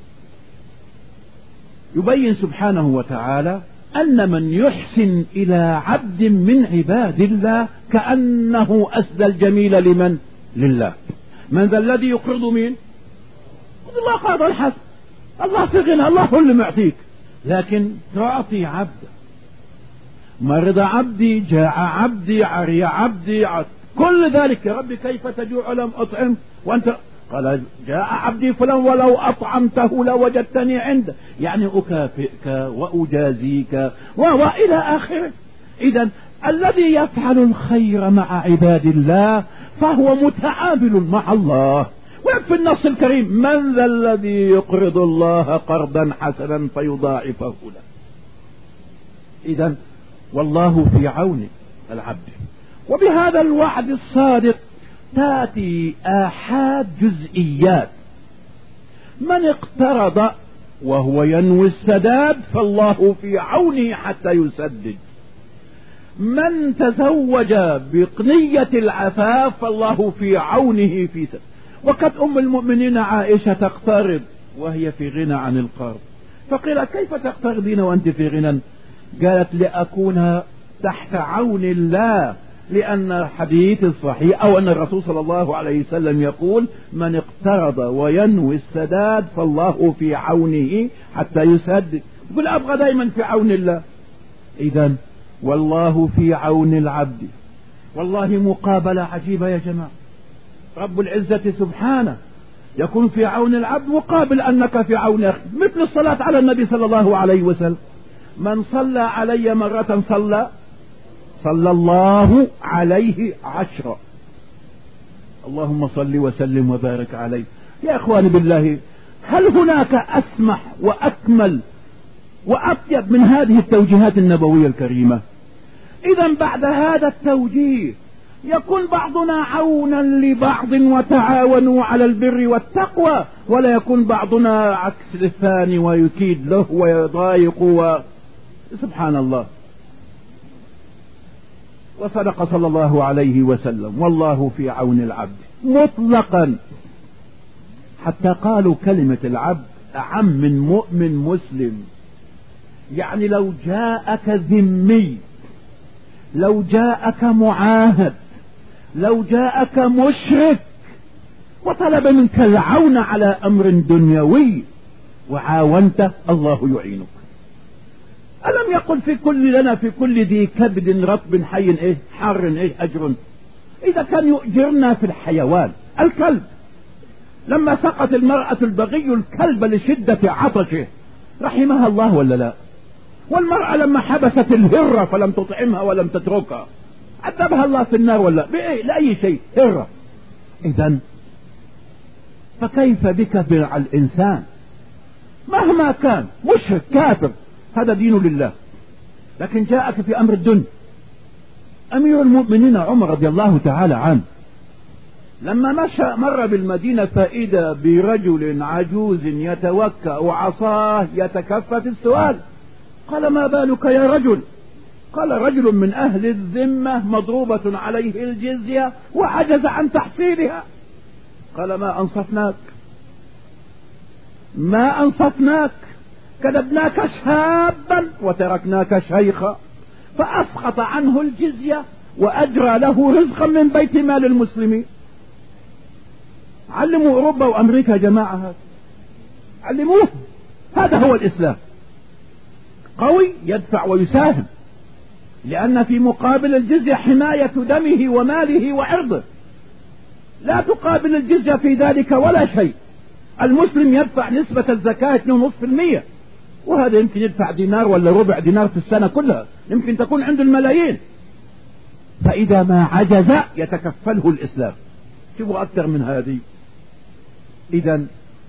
يبين سبحانه وتعالى أن من يحسن إلى عبد من عباد الله كأنه أسدى الجميل لمن؟ لله. من ذا الذي يقرض مين؟ الله قرض الحسن. الله في غنى، الله هو اللي معطيك، لكن تعطي عبد. مرض عبدي، جاع عبدي، عري عبدي، عط. كل ذلك يا ربي كيف تجوع لم أطعم وأنت؟ قال جاء عبدي فلان ولو أطعمته لوجدتني عنده، يعني أكافئك وأجازيك وإلى آخره. إذن الذي يفعل الخير مع عباد الله فهو متعامل مع الله. وفي النص الكريم: من ذا الذي يقرض الله قرضا حسنا فيضاعفه له. إذن والله في عون العبد. وبهذا الوعد الصادق تأتي آحاد جزئيات. من اقترض وهو ينوي السداد فالله في عونه حتى يسدد. من تزوج بقنية العفاف فالله في عونه في سدد. وقد أم المؤمنين عائشة تقترض وهي في غنى عن القرض، فقيل كيف تقترضين وأنت في غنى؟ قالت لأكون تحت عون الله، لأن الحديث الصحيح أو أن الرسول صلى الله عليه وسلم يقول: من اقترض وينوي السداد فالله في عونه حتى يسدد. يقول أبغى دائما في عون الله. إذن والله في عون العبد. والله مقابلة عجيبة يا جماعة. رب العزة سبحانه يكون في عون العبد مقابل أنك في عون أخي، مثل الصلاة على النبي صلى الله عليه وسلم. من صلى علي مرة صلى صلى الله عليه عشرة. اللهم صل وسلم وبارك عليه. يا إخواني بالله، هل هناك أسمح وأكمل وأطيب من هذه التوجيهات النبوية الكريمة؟ إذا بعد هذا التوجيه يكون بعضنا عونا لبعض وتعاونوا على البر والتقوى، ولا يكون بعضنا عكس الثاني ويكيد له ويضايق و... سبحان الله. وصدق صلى الله عليه وسلم: والله في عون العبد مطلقا، حتى قالوا كلمة العبد أعم من مؤمن مسلم. يعني لو جاءك ذمي، لو جاءك معاهد، لو جاءك مشرك وطلب منك العون على أمر دنيوي وعاونته، الله يعينك. ألم يقل في كل لنا في كل ذي كبد رطب حي إيه حار إيه أجر؟ إذا كان يؤجرنا في الحيوان، الكلب لما سقط المرأة البغي الكلب لشدة عطشه رحمها الله ولا لا؟ والمرأة لما حبست الهرة فلم تطعمها ولم تتركها عذبها الله في النار ولا بإيه؟ لأي شيء هرة. إذن فكيف بك مع الإنسان مهما كان مشرك كافر، هذا دين لله. لكن جاءك في أمر الدنيا. أمير المؤمنين عمر رضي الله تعالى عنه لما مشى مر بالمدينة فإذا برجل عجوز يتوكأ وعصاه يتكفى في السؤال. قال: ما بالك يا رجل؟ قال: رجل من أهل الذمة مضروبة عليه الجزية وعجز عن تحصيلها. قال: ما أنصفناك ما أنصفناك كذبناك شابا وتركناك شيخا. فأسقط عنه الجزية وأجرى له رزقا من بيت مال المسلمين. علموا أوروبا وأمريكا يا جماعة، هذا علموه. هذا هو الإسلام. قوي يدفع ويساهم، لأن في مقابل الجزية حماية دمه وماله وعرضه. لا تقابل الجزية في ذلك ولا شيء. المسلم يدفع نسبة الزكاة اثنين فاصلة خمسة بالمئة، وهذا يمكن يدفع دينار ولا ربع دينار في السنة كلها، يمكن تكون عنده الملايين. فإذا ما عجز يتكفله الإسلام. شوفوا أكثر من هذه. إذن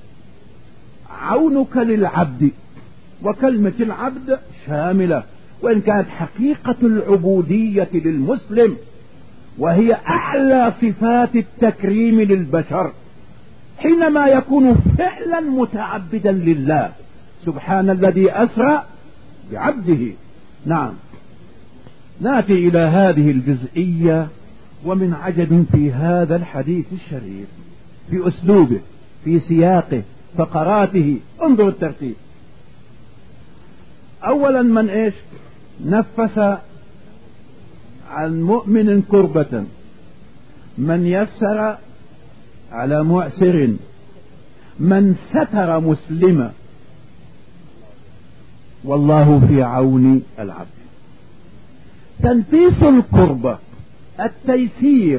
عونك للعبد، وكلمة العبد شاملة، وإن كانت حقيقة العبودية للمسلم وهي أعلى صفات التكريم للبشر، حينما يكون فعلا متعبدا لله. سبحان الذي أسرى بعبده. نعم، نأتي إلى هذه الجزئية. ومن عجب في هذا الحديث الشريف في أسلوبه، في سياقه، فقراته، انظر الترتيب. أولا من إيش؟ نفس عن مؤمن كربة، من يسر على معسر، من ستر مسلما، والله في عون العبد. تنفيس الكربة، التيسير،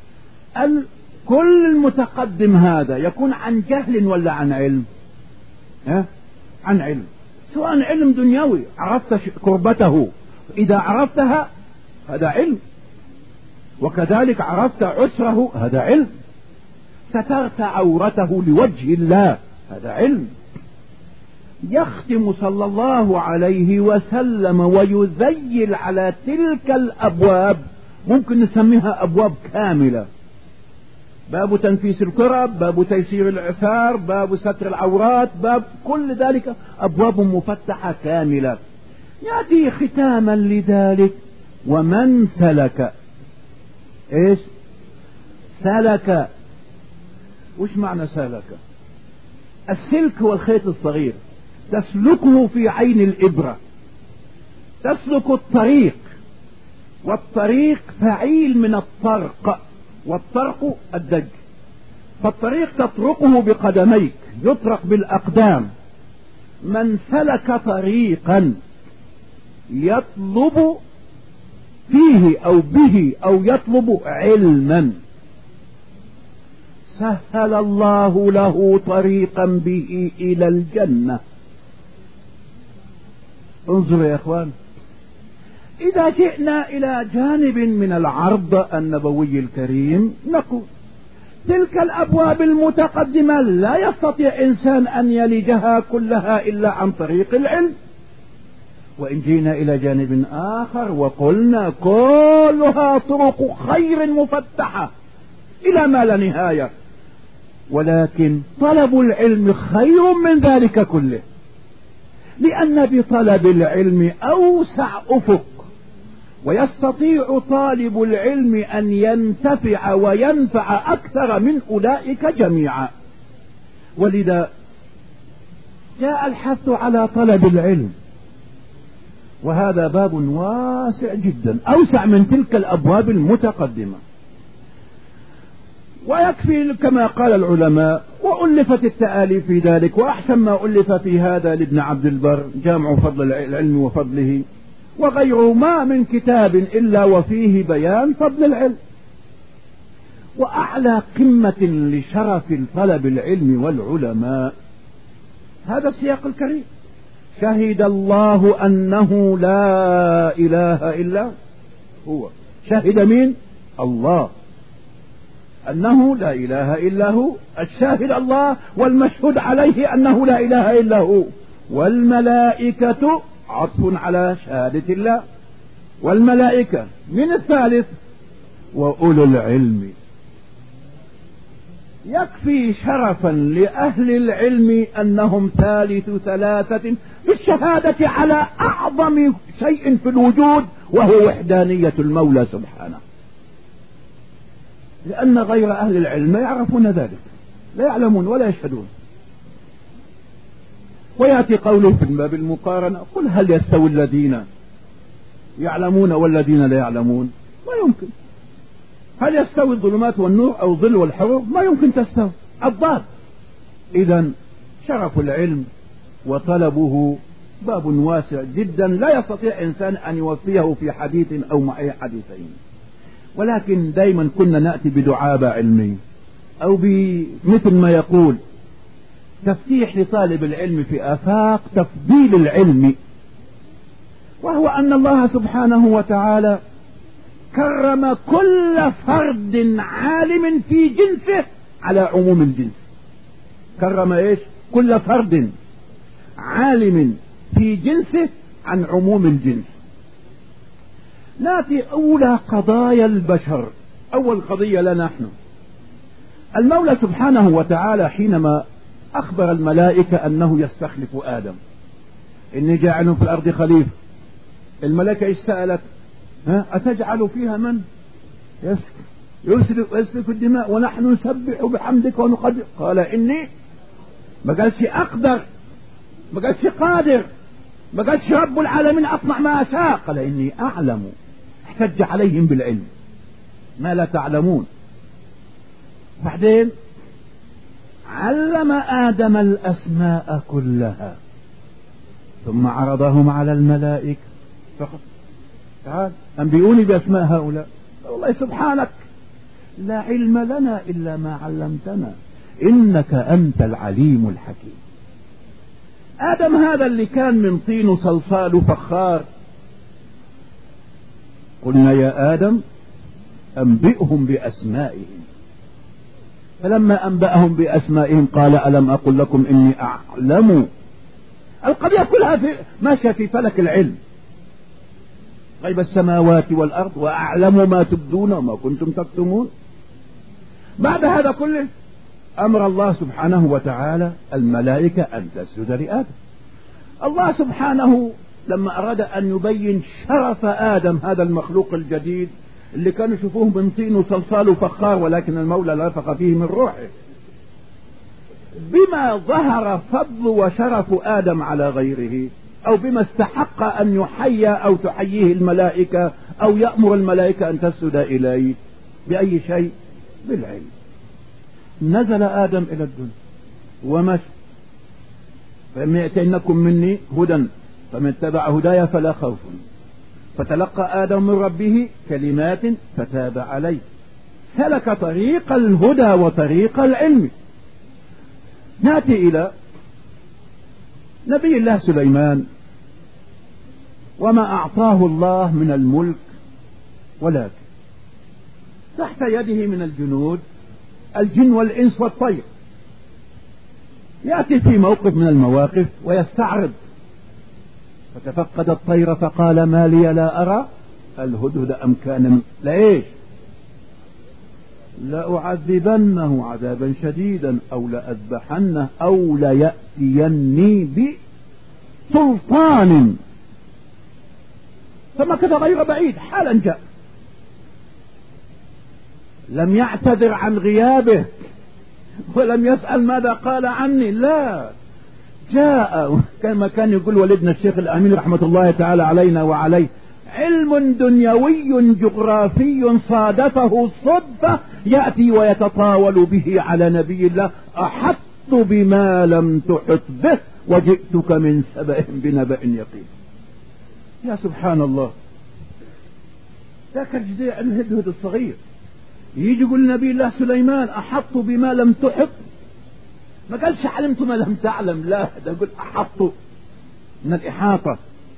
كل المتقدم هذا يكون عن جهل ولا عن علم؟ ها؟ عن علم، سواء علم دنيوي عرفت كربته، إذا عرفتها هذا علم، وكذلك عرفت عسره هذا علم، سترت عورته لوجه الله هذا علم. يختم صلى الله عليه وسلم ويذيل على تلك الأبواب، ممكن نسميها أبواب كاملة: باب تنفيس الكرب، باب تيسير العسار، باب ستر العورات، باب كل ذلك أبواب مفتحة كاملة. يأتي ختاما لذلك: ومن سلك. إيش سلك؟ وش معنى سلك؟ السلك هو الخيط الصغير، تسلكه في عين الإبرة، تسلك الطريق، والطريق فعيل من الطرق، والطرق الدج. فالطريق تطرقه بقدميك، يطرق بالأقدام. من سلك طريقا يطلب فيه أو به أو يطلب علما سهل الله له طريقا به إلى الجنة. انظروا يا إخوان، إذا جئنا إلى جانب من العرض النبوي الكريم نقول تلك الأبواب المتقدمة لا يستطيع إنسان أن يلجها كلها إلا عن طريق العلم. وإن جينا إلى جانب آخر وقلنا كلها طرق خير مفتحة إلى ما لا نهاية، ولكن طلب العلم خير من ذلك كله، لأن بطلب العلم أوسع أفق، ويستطيع طالب العلم أن ينتفع وينفع أكثر من أولئك جميعا. ولذا جاء الحث على طلب العلم، وهذا باب واسع جدا أوسع من تلك الأبواب المتقدمة. ويكفي كما قال العلماء، وألفت التآليف في ذلك، وأحسن ما ألف في هذا لابن عبد البر جامع فضل العلم وفضله، وغيره ما من كتاب إلا وفيه بيان فضل العلم. وأعلى قمة لشرف طلب العلم والعلماء هذا السياق الكريم: شهد الله أنه لا إله إلا هو. شهد مين؟ الله أنه لا إله إلا هو. الشاهد الله، والمشهود عليه أنه لا إله إلا هو. والملائكة عطف على شهادة الله، والملائكة من الثالث وأولو العلم. يكفي شرفا لأهل العلم أنهم ثالث ثلاثة في الشهادة على أعظم شيء في الوجود، وهو وحدانية المولى سبحانه، لأن غير أهل العلم يعرفون ذلك، لا يعلمون ولا يشهدون. ويأتي قوله في باب المقارنة: قل هل يستوي الذين يعلمون والذين لا يعلمون؟ ما يمكن. هل يستوي الظلمات والنور أو الظل والحرور؟ ما يمكن تستوي، الضاد. إذن شرف العلم وطلبه باب واسع جدا لا يستطيع إنسان أن يوفيه في حديث أو مع أي حديثين. ولكن دائما كنا نأتي بدعابة علمية، أو بمثل ما يقول تفتيح لطالب العلم في آفاق تفضيل العلم، وهو أن الله سبحانه وتعالى كرم كل فرد عالم في جنسه على عموم الجنس. كرم ايش؟ كل فرد عالم في جنسه عن عموم الجنس. ناتي أولى قضايا البشر. أول قضية لنا نحن، المولى سبحانه وتعالى حينما أخبر الملائكة أنه يستخلف آدم، إني جاعل في الأرض خليفة. الملائكة إيش سألت؟ ها؟ أتجعل فيها من يسفك يسفك الدماء ونحن نسبح بحمدك ونقدر؟ قال إني. ما قالش أقدر، ما قالش قادر، ما قالش رب العالمين أصنع ما أشاء، قال إني أعلم. احتج عليهم بالعلم ما لا تعلمون. بعدين علم آدم الأسماء كلها ثم عرضهم على الملائكة فقط. تعال أنبئوني بأسماء هؤلاء. والله سبحانك لا علم لنا إلا ما علمتنا إنك أنت العليم الحكيم. آدم هذا اللي كان من طين صلصال فخار، قلنا يا آدم أنبئهم بأسمائهم، فلما أنبأهم بأسمائهم قال ألم أقل لكم إني أعلم. القضية كلها في ماشية في فلك العلم، غيب السماوات والأرض وأعلم ما تبدون وما كنتم تكتمون. بعد هذا كله أمر الله سبحانه وتعالى الملائكة أن تسجد لآدم. الله سبحانه لما أراد أن يبين شرف آدم هذا المخلوق الجديد اللي كانوا يشوفوه من طين وصلصال وفخار، ولكن المولى نفخ فيه من روحه، بما ظهر فضل وشرف آدم على غيره، أو بما استحق أن يحيى أو تحييه الملائكة أو يأمر الملائكة أن تسجد إليه. بأي شيء؟ بالعلم. نزل آدم إلى الدنيا ومشى، فإما يأتينكم مني هدى فمن اتبع هدايا فلا خوف. فتلقى آدم من ربه كلمات فتاب عليه، سلك طريق الهدى وطريق العلم. نأتي إلى نبي الله سليمان وما أعطاه الله من الملك، ولكن تحت يده من الجنود الجن والإنس والطير. يأتي في موقف من المواقف ويستعرض، فتفقد الطير فقال ما لي لا أرى الهدهد أم كان لإيش لأعذبنه عذابا شديدا أو لأذبحنه أو ليأتيني بسلطان. فمكث غير بعيد حالا جاء، لم يعتذر عن غيابه ولم يسأل ماذا قال عني، لا، جاء كما كان يقول والدنا الشيخ الأمين رحمة الله تعالى علينا وعليه: علم دنيوي جغرافي صادفه الصدفة يأتي ويتطاول به على نبي الله. أحط بما لم تحط به وجئتك من سبأ بنبأ يقين. يا سبحان الله، ذاك الجديع الهدهد الصغير يجي يقول نبي الله سليمان أحط بما لم تحط، ما قالش علمت ما لم تعلم، لا، ده يقول أحط من الإحاطة،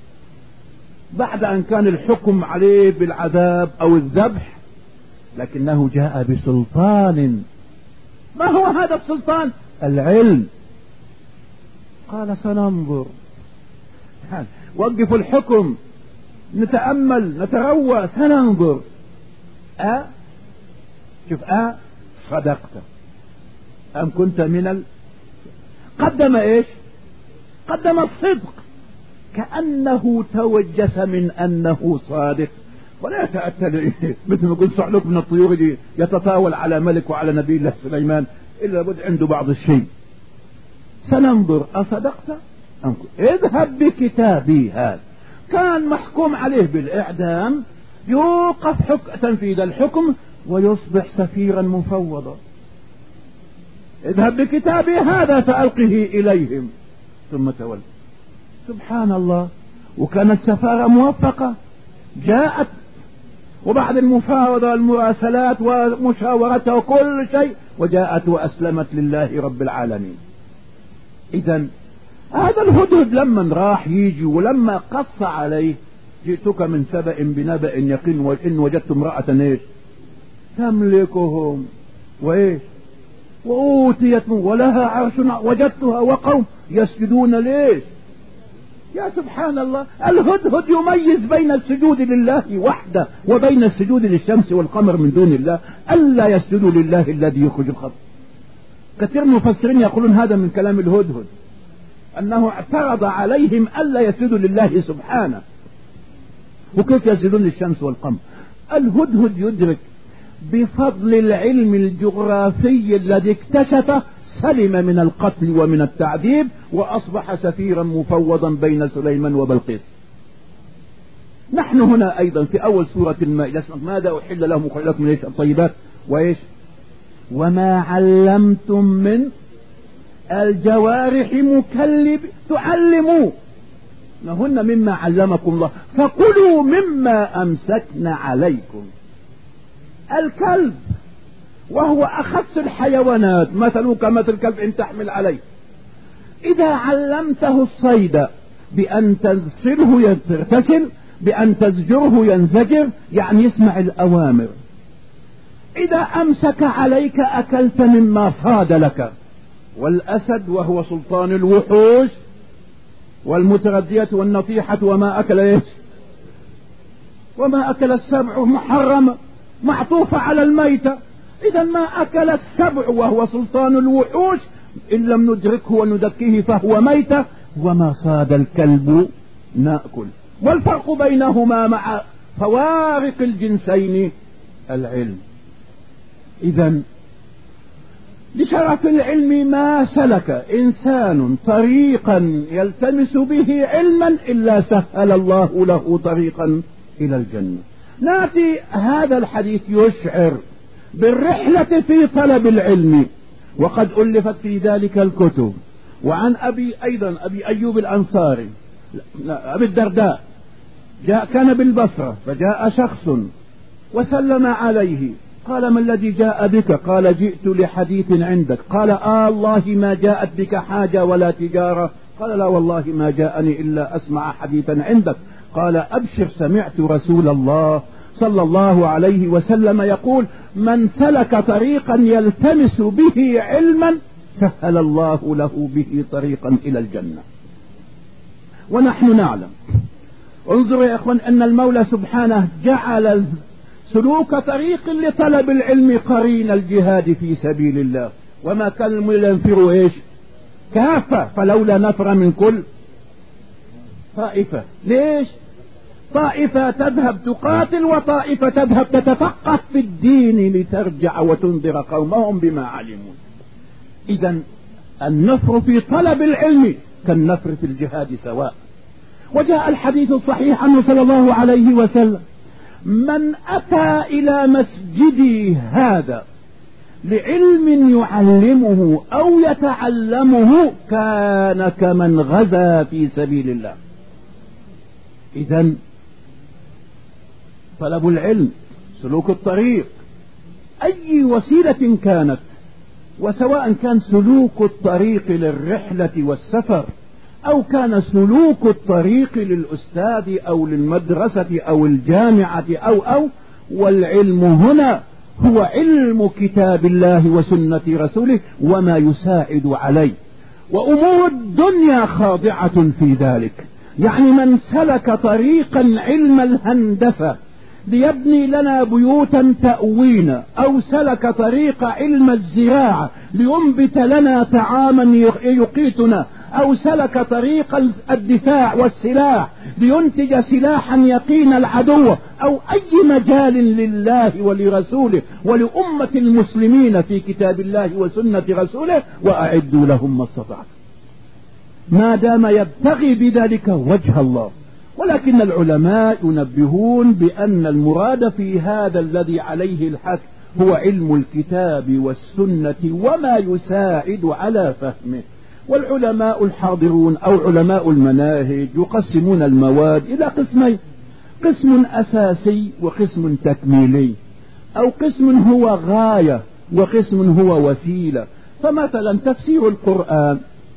بعد أن كان الحكم عليه بالعذاب أو الذبح، لكنه جاء بسلطان. ما هو هذا السلطان؟ العلم. قال سننظر، وقفوا الحكم، نتأمل نتروى، سننظر. أه شوف، أه صدقت أم كنت من ال... قدم إيش؟ قدم الصدق، كأنه توجس من أنه صادق، ولا يتأتى مثل ما يقول صعلوك من الطيور يتطاول على ملك وعلى نبي الله سليمان، إلا بد عنده بعض الشيء. سننظر أصدقت أم كنت. اذهب بكتابي هذا، كان محكوم عليه بالإعدام، يوقف حك... تنفيذ الحكم ويصبح سفيرا مفوضا. اذهب بكتابي هذا فألقه إليهم، ثم تولى. سبحان الله، وكانت سفارة موفقة، جاءت وبعد المفاوضة والمراسلات ومشاورتها وكل شيء، وجاءت وأسلمت لله رب العالمين. إذن هذا الهدهد لما راح يجي ولما قص عليه: جئتك من سبأ بنبأ يقين وإن وجدت امرأة إيش تملكهم وإيش وأوتيت ولها عرش وجدتها وقوم يسجدون ليش. يا سبحان الله، الهدهد يميز بين السجود لله وحده وبين السجود للشمس والقمر من دون الله، ألا يسجدوا لله الذي يخرج الخبر. كثير من المفسرين يقولون هذا من كلام الهدهد، أنه اعترض عليهم ألا يسجدوا لله سبحانه، وكيف يسجدون للشمس والقمر. الهدهد يدرك بفضل العلم الجغرافي الذي اكتشفه سلم من القتل ومن التعذيب، وأصبح سفيرا مفوضا بين سليمان وبلقيس. نحن هنا أيضا في أول سورة المائدة: ماذا أحل لهم وأحل لكم من الطيبات وإيش وما علمتم من الجوارح مكلب تعلموا هن مما علمكم الله فكلوا مما أمسكنا عليكم. الكلب وهو أخص الحيوانات، مثله كمثل الكلب إن تحمل عليه. إذا علمته الصيد بأن تغسله يغتسل، بأن تزجره ينزجر، يعني يسمع الأوامر. إذا أمسك عليك أكلت مما صاد لك. والأسد وهو سلطان الوحوش والمتردية والنطيحة وما أكل إيش وما أكل السبع محرم معطوف على الميتة. إذا ما أكل السبع وهو سلطان الوحوش إن لم ندركه وندكيه فهو ميتة، وما صاد الكلب نأكل. والفرق بينهما مع فوارق الجنسين العلم. إذا لشرف العلم ما سلك إنسان طريقا يلتمس به علما إلا سهل الله له طريقا إلى الجنة. نأتي هذا الحديث يشعر بالرحلة في طلب العلم، وقد ألفت في ذلك الكتب. وعن أبي أيضا أبي أيوب الأنصاري أبي الدرداء جاء كان بالبصرة فجاء شخص وسلم عليه، قال: ما الذي جاء بك؟ قال: جئت لحديث عندك. قال: آه الله ما جاءت بك حاجة ولا تجارة؟ قال: لا والله ما جاءني إلا أسمع حديثا عندك. قال: أبشر، سمعت رسول الله صلى الله عليه وسلم يقول: من سلك طريقا يلتمس به علما سهل الله له به طريقا إلى الجنة. ونحن نعلم، انظروا يا إخوان، أن المولى سبحانه جعل سلوك طريق لطلب العلم قرين الجهاد في سبيل الله، وما كان ينفروا إيش؟ كافة، فلولا نفر من كل طائفة. ليش؟ طائفة تذهب تقاتل وطائفة تذهب تتفقه في الدين لترجع وتنذر قومهم بما علموا. إذا النفر في طلب العلم كالنفر في الجهاد سواء. وجاء الحديث الصحيح عنه صلى الله عليه وسلم: من أتى إلى مسجدي هذا لعلم يعلمه أو يتعلمه كان كمن غزا في سبيل الله. إذن طلب العلم، سلوك الطريق، أي وسيلة كانت، وسواء كان سلوك الطريق للرحلة والسفر أو كان سلوك الطريق للأستاذ أو للمدرسة أو الجامعة أو أو والعلم هنا هو علم كتاب الله وسنة رسوله وما يساعد عليه، وأمور الدنيا خاضعة في ذلك. يعني من سلك طريقا علم الهندسة ليبني لنا بيوتا تأوينا، أو سلك طريق علم الزراعة لينبت لنا طعاما يقيتنا، أو سلك طريق الدفاع والسلاح لينتج سلاحا يقين العدو، أو أي مجال لله ولرسوله ولأمة المسلمين في كتاب الله وسنة رسوله، وأعدوا لهم ما استطعتم، ما دام يبتغي بذلك وجه الله. ولكن العلماء ينبهون بأن المراد في هذا الذي عليه الحث هو علم الكتاب والسنة وما يساعد على فهمه. والعلماء الحاضرون أو علماء المناهج يقسمون المواد إلى قسمين: قسم أساسي وقسم تكميلي، أو قسم هو غاية وقسم هو وسيلة. فمثلا تفسير القرآن،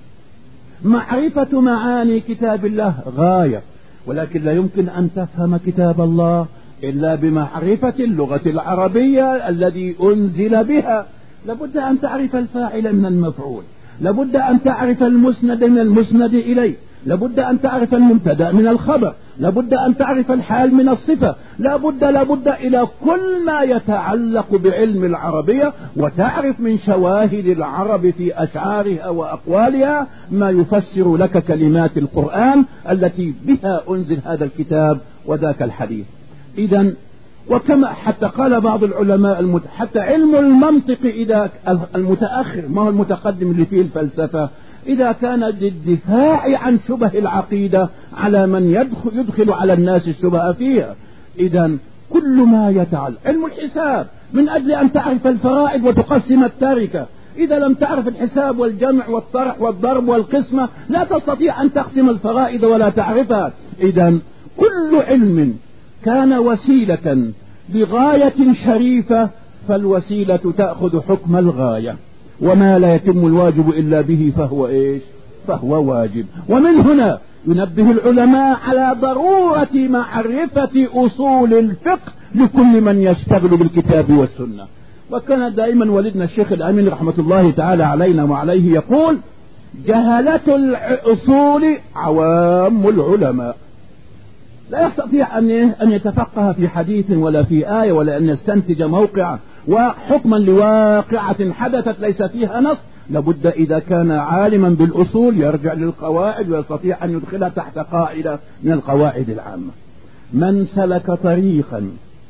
معرفة معاني كتاب الله غاية، ولكن لا يمكن أن تفهم كتاب الله إلا بمعرفة اللغة العربية الذي أنزل بها. لابد أن تعرف الفاعل من المفعول، لابد أن تعرف المسند من المسند إليه، لابد أن تعرف المبتدأ من الخبر، لابد أن تعرف الحال من الصفة، لابد لابد إلى كل ما يتعلق بعلم العربية، وتعرف من شواهد العرب في أشعارها وأقوالها ما يفسر لك كلمات القرآن التي بها أنزل هذا الكتاب وذاك الحديث. إذن وكما حتى قال بعض العلماء المت... حتى علم المنطق إذا المتأخر، ما هو المتقدم اللي فيه الفلسفة، إذا كان للدفاع عن شبه العقيدة على من يدخل, يدخل على الناس الشبه فيها. إذن كل ما يتعلق علم الحساب من أجل أن تعرف الفرائض وتقسم التركة. إذا لم تعرف الحساب والجمع والطرح والضرب والقسمة لا تستطيع أن تقسم الفرائض ولا تعرفها. إذن كل علم كان وسيلة لغاية شريفة فالوسيلة تأخذ حكم الغاية، وما لا يتم الواجب إلا به فهو إيش؟ فهو واجب. ومن هنا ينبه العلماء على ضرورة معرفة أصول الفقه لكل من يشتغل بالكتاب والسنة. وكان دائما والدنا الشيخ الأمين رحمة الله تعالى علينا وعليه يقول: جهلة الأصول عوام العلماء. لا يستطيع أن يتفقه في حديث ولا في آية ولا أن يستنتج موقعا وحكما لواقعة حدثت ليس فيها نص. لابد إذا كان عالما بالأصول يرجع للقواعد ويستطيع أن يدخلها تحت قاعدة من القواعد العامة. من سلك طريقا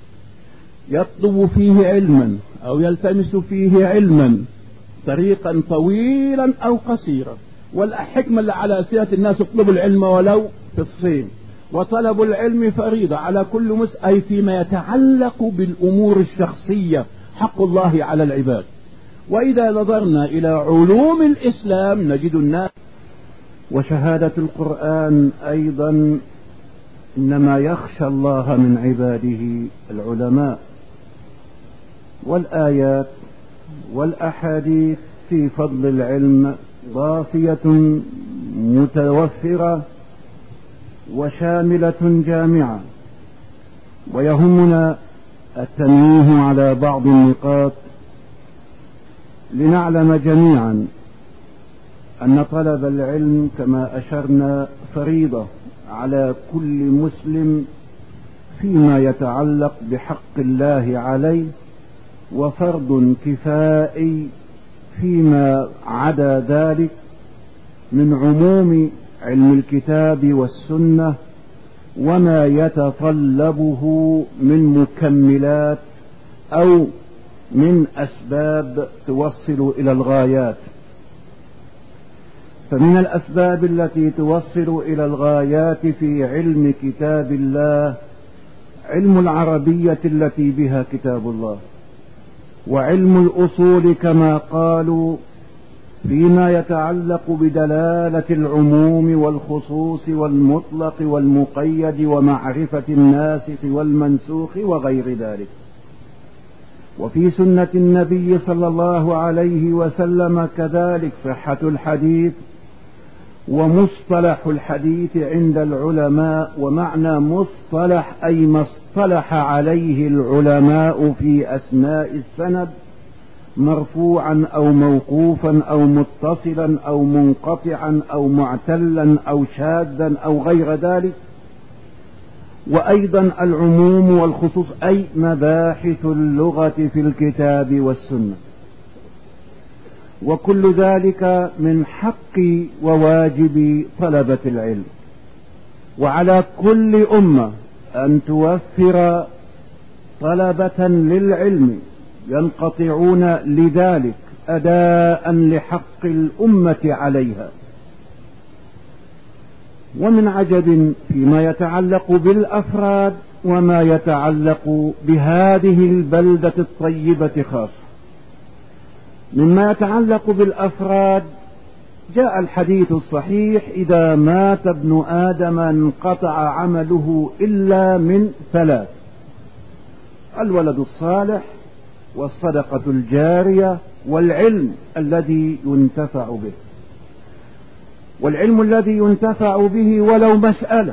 يطلب فيه علما أو يلتمس فيه علما، طريقا طويلا أو قصيرا، والحكمة اللي على سيرة الناس اطلبوا العلم ولو في الصين، وطلب العلم فريضة على كل مسلم، أي فيما يتعلق بالأمور الشخصية حق الله على العباد. وإذا نظرنا إلى علوم الإسلام نجد الناس وشهادة القرآن أيضا إنما يخشى الله من عباده العلماء، والآيات والأحاديث في فضل العلم ضافية متوفرة وشاملة جامعة. ويهمنا التنويه على بعض النقاط لنعلم جميعا أن طلب العلم كما أشرنا فريضة على كل مسلم فيما يتعلق بحق الله عليه، وفرض كفائي فيما عدا ذلك من عموم علم الكتاب والسنة وما يتطلبه من مكملات أو من أسباب توصل إلى الغايات. فمن الأسباب التي توصل إلى الغايات في علم كتاب الله علم العربية التي بها كتاب الله، وعلم الأصول كما قالوا فيما يتعلق بدلالة العموم والخصوص والمطلق والمقيد ومعرفة الناسخ والمنسوخ وغير ذلك. وفي سنة النبي صلى الله عليه وسلم كذلك صحة الحديث ومصطلح الحديث عند العلماء. ومعنى مصطلح أي ما اصطلح عليه العلماء في أسماء السند مرفوعا أو موقوفا أو متصلا أو منقطعا أو معتلا أو شاذا أو غير ذلك. وأيضا العموم والخصوص أي مباحث اللغة في الكتاب والسنة. وكل ذلك من حق وواجب طلبة العلم، وعلى كل أمة أن توفر طلبة للعلم ينقطعون لذلك أداء لحق الأمة عليها. ومن عجب فيما يتعلق بالأفراد وما يتعلق بهذه البلدة الطيبة خاصة. مما يتعلق بالأفراد جاء الحديث الصحيح: إذا مات ابن آدم انقطع عمله إلا من ثلاث: الولد الصالح والصدقة الجارية والعلم الذي ينتفع به. والعلم الذي ينتفع به ولو مسألة،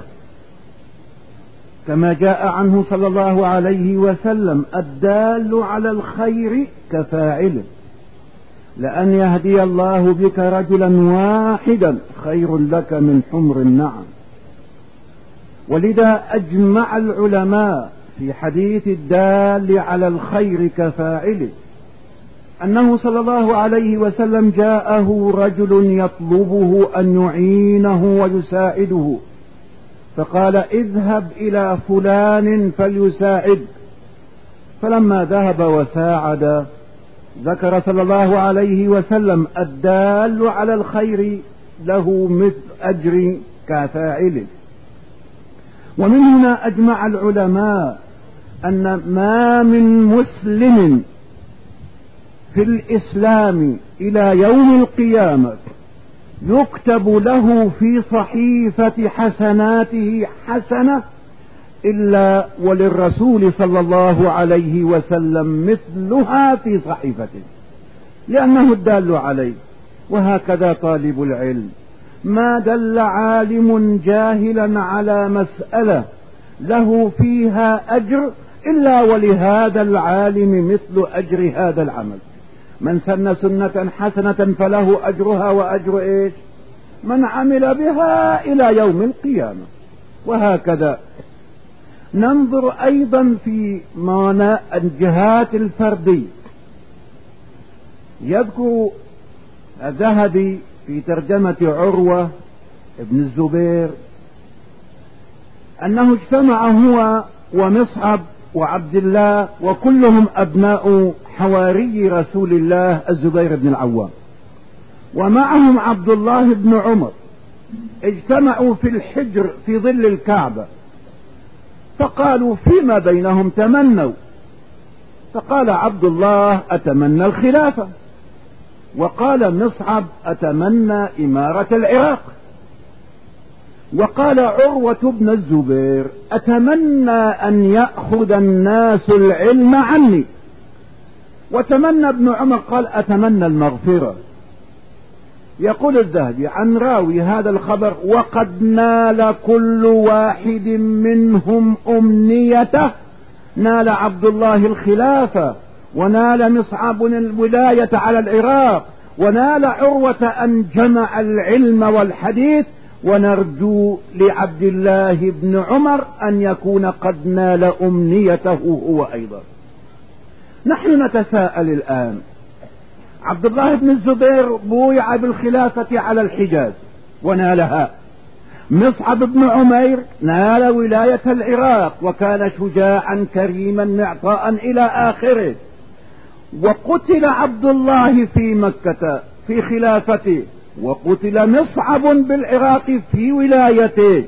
كما جاء عنه صلى الله عليه وسلم: الدال على الخير كفاعله، لأن يهدي الله بك رجلا واحدا خير لك من حمر النعم. ولذا أجمع العلماء في حديث الدال على الخير كفاعله أنه صلى الله عليه وسلم جاءه رجل يطلبه أن يعينه ويساعده، فقال: اذهب إلى فلان فليساعد. فلما ذهب وساعد ذكر صلى الله عليه وسلم: الدال على الخير له مثل أجر كفاعله. ومن هنا أجمع العلماء أن ما من مسلم في الإسلام إلى يوم القيامة يكتب له في صحيفة حسناته حسنة إلا وللرسول صلى الله عليه وسلم مثلها في صحيفته، لأنه الدال عليه. وهكذا طالب العلم، ما دل عالم جاهلا على مسألة له فيها أجر إلا ولهذا العالم مثل أجر هذا العمل. من سن سنة حسنة فله أجرها وأجر إيش؟ من عمل بها إلى يوم القيامة. وهكذا ننظر أيضا في معنى الجهات الفردية. يذكر الذهبي في ترجمة عروة ابن الزبير أنه اجتمع هو ومصعب وعبد الله وكلهم أبناء حواري رسول الله الزبير بن العوام، ومعهم عبد الله بن عمر، اجتمعوا في الحجر في ظل الكعبة، فقالوا فيما بينهم تمنوا. فقال عبد الله: أتمنى الخلافة. وقال مصعب: أتمنى إمارة العراق. وقال عروة بن الزبير: أتمنى أن يأخذ الناس العلم عني. وتمنى ابن عمر قال: أتمنى المغفرة. يقول الذهبي عن راوي هذا الخبر: وقد نال كل واحد منهم أمنيته. نال عبد الله الخلافة، ونال مصعب الولاية على العراق، ونال عروة أن جمع العلم والحديث، ونرجو لعبد الله بن عمر أن يكون قد نال أمنيته هو أيضا. نحن نتساءل الآن: عبد الله بن الزبير بويع بالخلافة على الحجاز ونالها، مصعب بن عمير نال ولاية العراق وكان شجاعا كريما معطاء إلى آخره، وقتل عبد الله في مكة في خلافته، وقتل مصعب بالعراق في ولايته.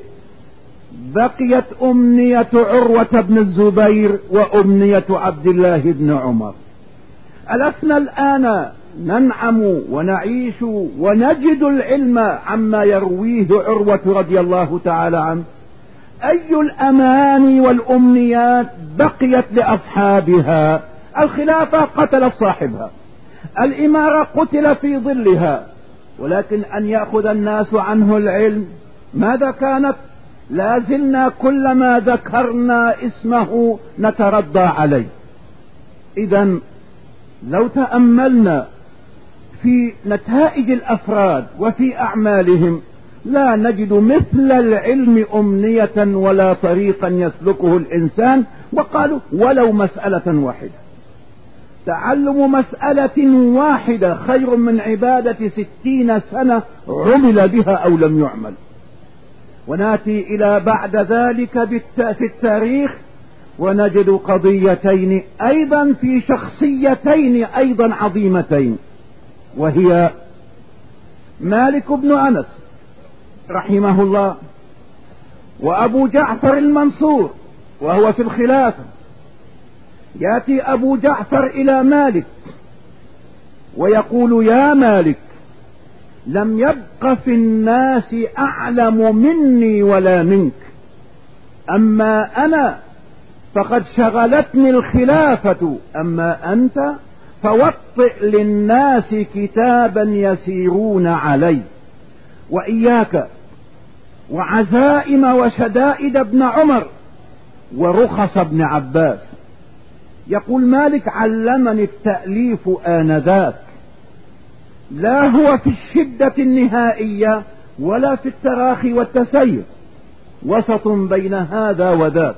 بقيت أمنية عروة بن الزبير وأمنية عبد الله بن عمر. ألسنا الآن ننعم ونعيش ونجد العلم عما يرويه عروة رضي الله تعالى عنه؟ أي الأماني والأمنيات بقيت لأصحابها؟ الخلافة قتلت صاحبها، الإمارة قتل في ظلها، ولكن أن يأخذ الناس عنه العلم ماذا كانت؟ لازلنا كلما ذكرنا اسمه نتردى عليه. إذن لو تأملنا في نتائج الأفراد وفي أعمالهم لا نجد مثل العلم أمنية ولا طريقا يسلكه الإنسان. وقالوا: ولو مسألة واحدة. تعلم مسألة واحدة خير من عبادة ستين سنة عمل بها أو لم يعمل. وناتي إلى بعد ذلك في التاريخ ونجد قضيتين أيضا في شخصيتين أيضا عظيمتين، وهي مالك بن أنس رحمه الله، وأبو جعفر المنصور وهو في الخلافة. يأتي أبو جعفر إلى مالك ويقول: يا مالك، لم يبق في الناس أعلم مني ولا منك، أما أنا فقد شغلتني الخلافة، أما أنت فوطئ للناس كتابا يسيرون عليه، وإياك وعزائم وشدائد ابن عمر ورخص ابن عباس. يقول مالك: علمني التأليف آنذاك، لا هو في الشدة النهائية ولا في التراخي والتسير، وسط بين هذا وذاك.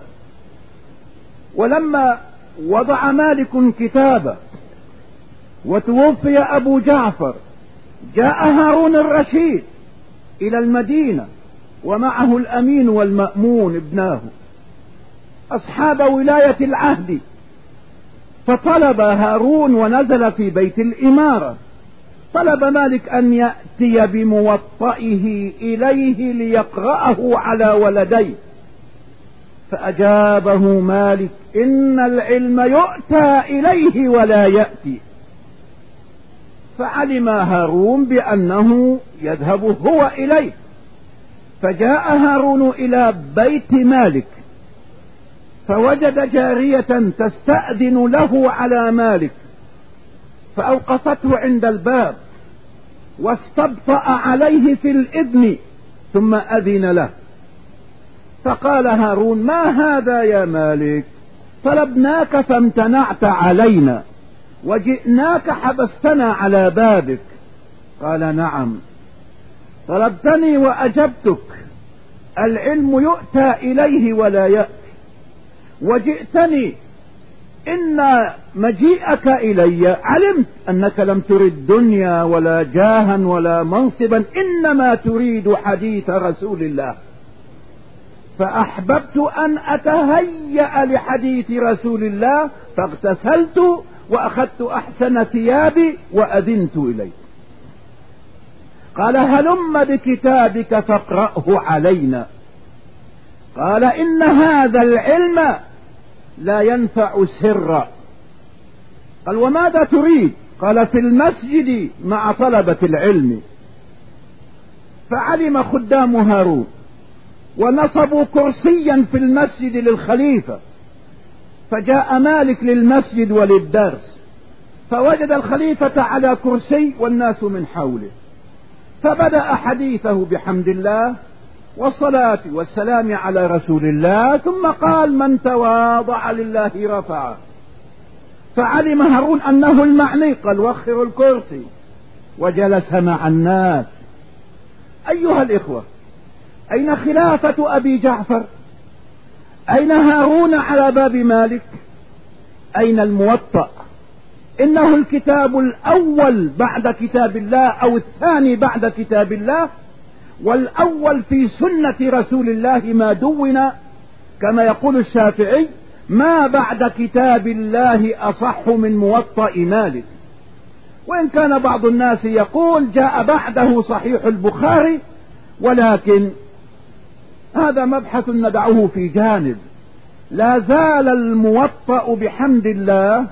ولما وضع مالك كتابه وتوفي أبو جعفر، جاء هارون الرشيد إلى المدينة ومعه الأمين والمأمون ابناه أصحاب ولاية العهد، فطلب هارون ونزل في بيت الإمارة، طلب مالك أن يأتي بموطئه إليه ليقرأه على ولديه، فأجابه مالك: إن العلم يؤتى إليه ولا يأتي. فعلم هارون بأنه يذهب هو إليه، فجاء هارون إلى بيت مالك فوجد جارية تستأذن له على مالك، فأوقفته عند الباب واستبطأ عليه في الإذن ثم أذن له. فقال هارون: ما هذا يا مالك؟ طلبناك فامتنعت علينا، وجئناك حبستنا على بابك. قال: نعم، طلبتني وأجبتك، العلم يؤتى إليه ولا يأتي، وجئتني إن مجيئك إلي علمت أنك لم ترد دنيا ولا جاها ولا منصبا، إنما تريد حديث رسول الله، فأحببت أن أتهيأ لحديث رسول الله، فاغتسلت وأخذت أحسن ثيابي وأذنت إليه. قال: هلم بكتابك فاقرأه علينا. قال: إن هذا العلم لا ينفع سرا. قال: وماذا تريد؟ قال: في المسجد مع طلبة العلم. فعلم خدام هارون ونصبوا كرسيا في المسجد للخليفة، فجاء مالك للمسجد وللدرس، فوجد الخليفة على كرسي والناس من حوله، فبدأ حديثه بحمد الله والصلاة والسلام على رسول الله، ثم قال: من تواضع لله رفعه. فعلم هارون أنه المعني، قال: وخر الكرسي، وجلس مع الناس. أيها الإخوة، أين خلافة أبي جعفر؟ أين هارون على باب مالك؟ أين الموطأ؟ إنه الكتاب الأول بعد كتاب الله، أو الثاني بعد كتاب الله، والأول في سنة رسول الله، ما دون كما يقول الشافعي: ما بعد كتاب الله أصح من موطأ مالك. وإن كان بعض الناس يقول جاء بعده صحيح البخاري، ولكن هذا مبحث ندعه في جانب. لا زال الموطأ بحمد الله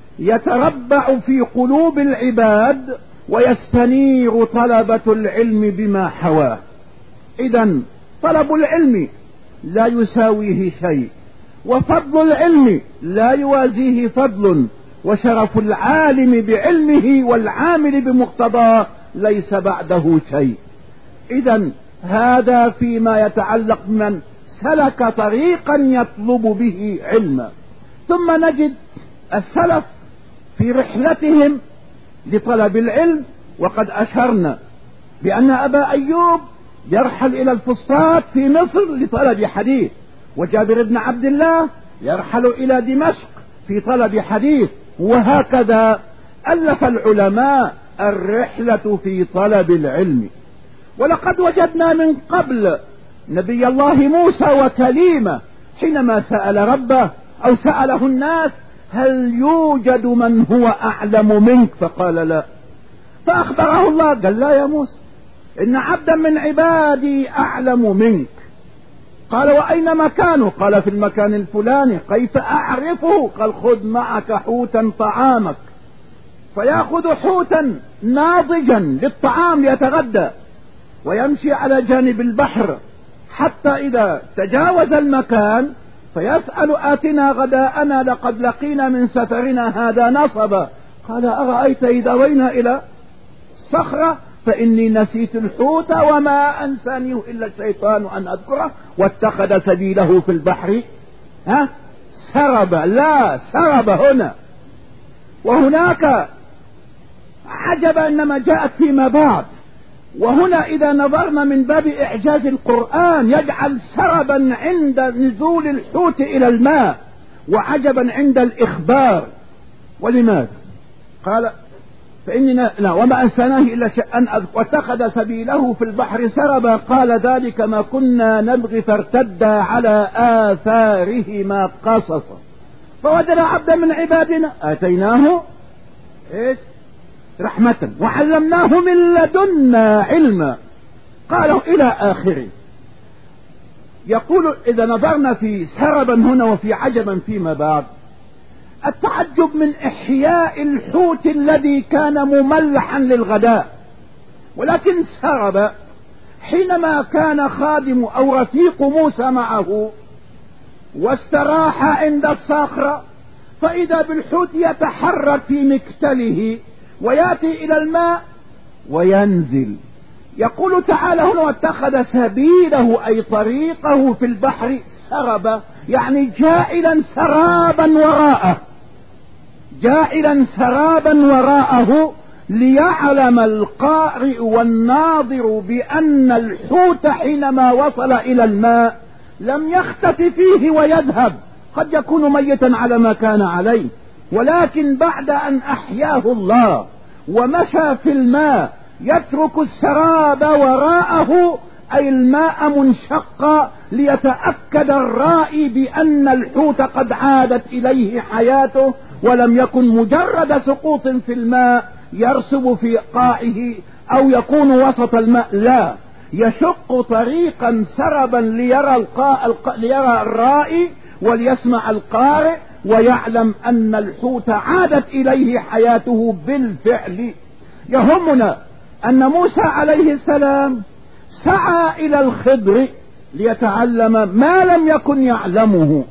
يتربع في قلوب العباد، ويستنير طلبة العلم بما حواه. إذن طلب العلم لا يساويه شيء، وفضل العلم لا يوازيه فضل، وشرف العالم بعلمه والعامل بمقتضاه ليس بعده شيء. إذن هذا فيما يتعلق من سلك طريقا يطلب به علما. ثم نجد السلف في رحلتهم لطلب العلم، وقد أشرنا بأن أبا أيوب يرحل إلى الفسطاط في مصر لطلب حديث، وجابر بن عبد الله يرحل إلى دمشق في طلب حديث، وهكذا ألف العلماء الرحلة في طلب العلم. ولقد وجدنا من قبل نبي الله موسى وكليمه حينما سأل ربه أو سأله الناس: هل يوجد من هو أعلم منك؟ فقال: لا. فأخبره الله، قال: لا يا موسى، إن عبدا من عبادي أعلم منك. قال: وأين مكانه؟ قال: في المكان الفلاني. كيف أعرفه؟ قال: خذ معك حوتا طعامك. فيأخذ حوتا ناضجا للطعام ليتغدى، ويمشي على جانب البحر حتى إذا تجاوز المكان فيسأل: آتنا غداءنا لقد لقينا من سفرنا هذا نصبا. قال: أرأيت إذا وينا إلى الصخرة فإني نسيت الحوت وما أنسانيه إلا الشيطان أن أذكره، واتخذ سبيله في البحر ها سرب. لا، سرب هنا. وهناك عجب إنما جاءت فيما بعد. وهنا إذا نظرنا من باب إعجاز القرآن يجعل سربا عند نزول الحوت إلى الماء، وعجبا عند الإخبار. ولماذا؟ قال: فإننا لا وما أنساناه إلا أن واتخذ سبيله في البحر سربا. قال: ذلك ما كنا نبغي فارتدا على آثارهما قصصا فوجد عبدا من عبادنا آتيناه إيش رحمة وعلمناه من لدنا علما. قالوا إلى آخره. يقول: إذا نظرنا في سربا هنا وفي عجبا فيما بعد، التعجب من إحياء الحوت الذي كان مملحا للغداء، ولكن سرب حينما كان خادم أو رفيق موسى معه واستراح عند الصخرة، فإذا بالحوت يتحرك في مكتله ويأتي إلى الماء وينزل. يقول تعالى هنا: واتخذ سبيله أي طريقه في البحر سربا، يعني جائلا سرابا وراءه، جائلا سرابا وراءه، ليعلم القارئ والناظر بأن الحوت حينما وصل إلى الماء لم يختف فيه ويذهب، قد يكون ميتا على ما كان عليه، ولكن بعد أن أحياه الله ومشى في الماء يترك السراب وراءه، أي الماء منشقا، ليتأكد الرائي بأن الحوت قد عادت إليه حياته، ولم يكن مجرد سقوط في الماء يرسب في قاعه أو يكون وسط الماء، لا، يشق طريقا سربا ليرى, القاء ليرى الرائي وليسمع القارئ ويعلم أن الحوت عادت إليه حياته بالفعل. يهمنا أن موسى عليه السلام سعى إلى الخضر ليتعلم ما لم يكن يعلمه.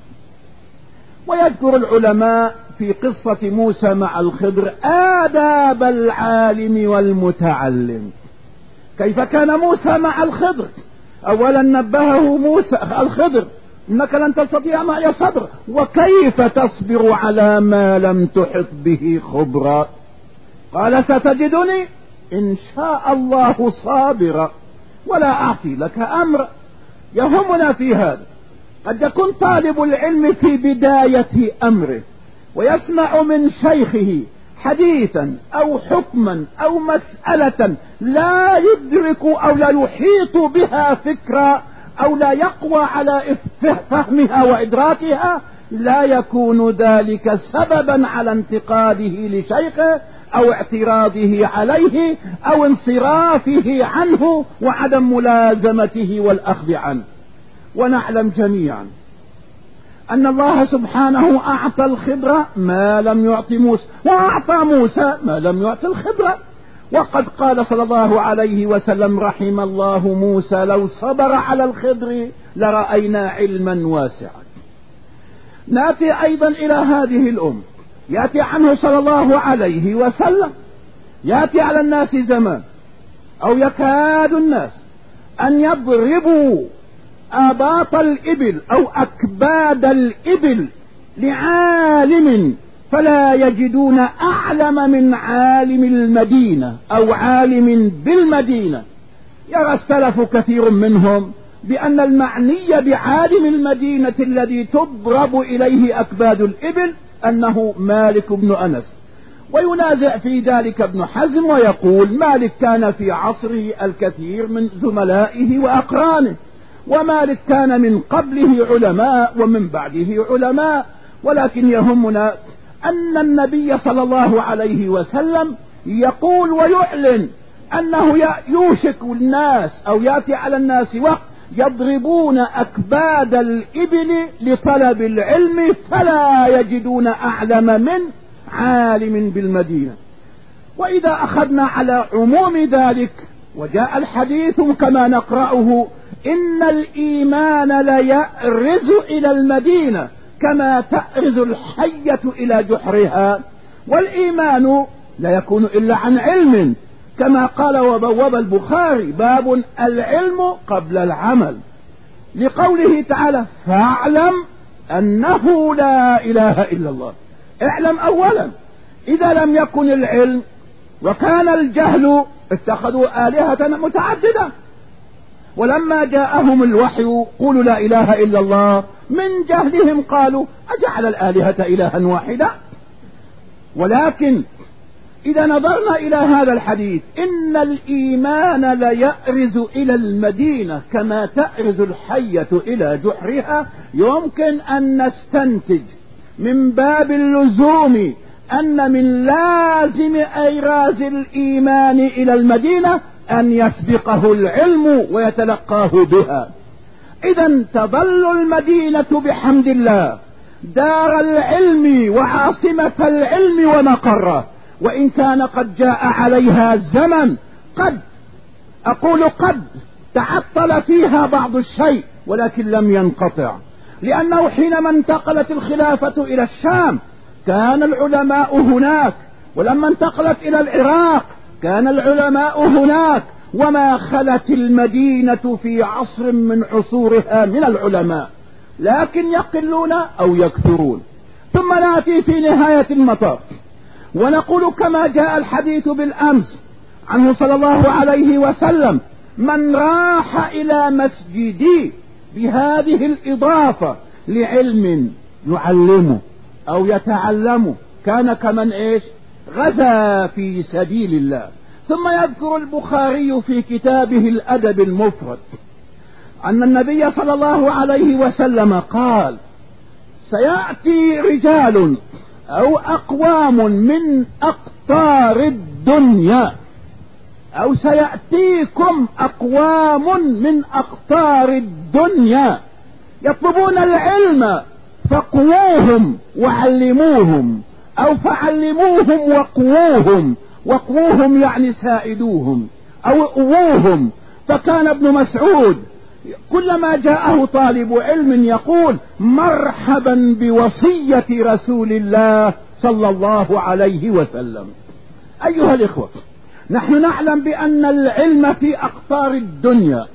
ويذكر العلماء في قصة موسى مع الخضر آداب العالم والمتعلم. كيف كان موسى مع الخضر؟ أولا نبهه موسى الخضر إنك لن تستطيع معي صبر، وكيف تصبر على ما لم تحط به خبرا؟ قال ستجدني إن شاء الله صابرا ولا أعصي لك أمر. يهمنا في هذا قد يكون طالب العلم في بداية أمره ويسمع من شيخه حديثا أو حكما أو مسألة لا يدرك أو لا يحيط بها فكرة أو لا يقوى على فهمها وإدراكها، لا يكون ذلك سببا على انتقاده لشيخه أو اعتراضه عليه أو انصرافه عنه وعدم ملازمته والأخذ عنه. ونعلم جميعا أن الله سبحانه أعطى الخضر ما لم يعط موسى، وأعطى موسى ما لم يعط الخضر. وقد قال صلى الله عليه وسلم رحم الله موسى لو صبر على الخضر لرأينا علما واسعا. نأتي أيضا إلى هذه الأم، يأتي عنه صلى الله عليه وسلم، يأتي على الناس زمان أو يكاد الناس أن يضربوا آباط الإبل أو أكباد الإبل لعالم فلا يجدون أعلم من عالم المدينة أو عالم بالمدينة. يرى السلف كثير منهم بأن المعني بعالم المدينة الذي تضرب إليه أكباد الإبل أنه مالك بن أنس، وينازع في ذلك ابن حزم ويقول مالك كان في عصره الكثير من زملائه وأقرانه، ومالك كان من قبله علماء ومن بعده علماء. ولكن يهمنا أن النبي صلى الله عليه وسلم يقول ويعلن أنه يوشك الناس أو يأتي على الناس وقت يضربون أكباد الإبل لطلب العلم فلا يجدون أعلم من عالم بالمدينة. وإذا أخذنا على عموم ذلك وجاء الحديث كما نقرأه إن الإيمان ليأرز إلى المدينة كما تأرز الحية إلى جحرها، والإيمان لا يكون إلا عن علم كما قال وبوب البخاري باب العلم قبل العمل، لقوله تعالى فاعلم أنه لا إله إلا الله. اعلم أولا. إذا لم يكن العلم وكان الجهل اتخذوا آلهة متعددة، ولما جاءهم الوحي قولوا لا إله إلا الله من جهلهم قالوا أجعل الآلهة إلها واحدا. ولكن إذا نظرنا إلى هذا الحديث إن الإيمان ليأرز إلى المدينة كما تأرز الحية إلى جحرها، يمكن أن نستنتج من باب اللزوم أن من لازم إيراز الإيمان إلى المدينة أن يسبقه العلم ويتلقاه بها. إذا تظل المدينة بحمد الله دار العلم وعاصمة العلم ومقره، وإن كان قد جاء عليها الزمن قد أقول قد تعطل فيها بعض الشيء ولكن لم ينقطع، لأنه حينما انتقلت الخلافة إلى الشام كان العلماء هناك، ولما انتقلت إلى العراق كان العلماء هناك، وما خلت المدينة في عصر من عصورها من العلماء، لكن يقلون أو يكثرون. ثم نأتي في نهاية المطاف ونقول كما جاء الحديث بالأمس عنه صلى الله عليه وسلم من راح إلى مسجدي بهذه الإضافة لعلم يعلمه أو يتعلمه كان كمن إيش غزا في سبيل الله. ثم يذكر البخاري في كتابه الأدب المفرد أن النبي صلى الله عليه وسلم قال سيأتي رجال أو أقوام من أقطار الدنيا أو سيأتيكم أقوام من أقطار الدنيا يطلبون العلم فقووهم وعلموهم أو فعلموهم وقووهم، وقووهم يعني ساعدوهم أو قووهم. فكان ابن مسعود كلما جاءه طالب علم يقول مرحبا بوصية رسول الله صلى الله عليه وسلم. أيها الإخوة، نحن نعلم بأن العلم في أقطار الدنيا،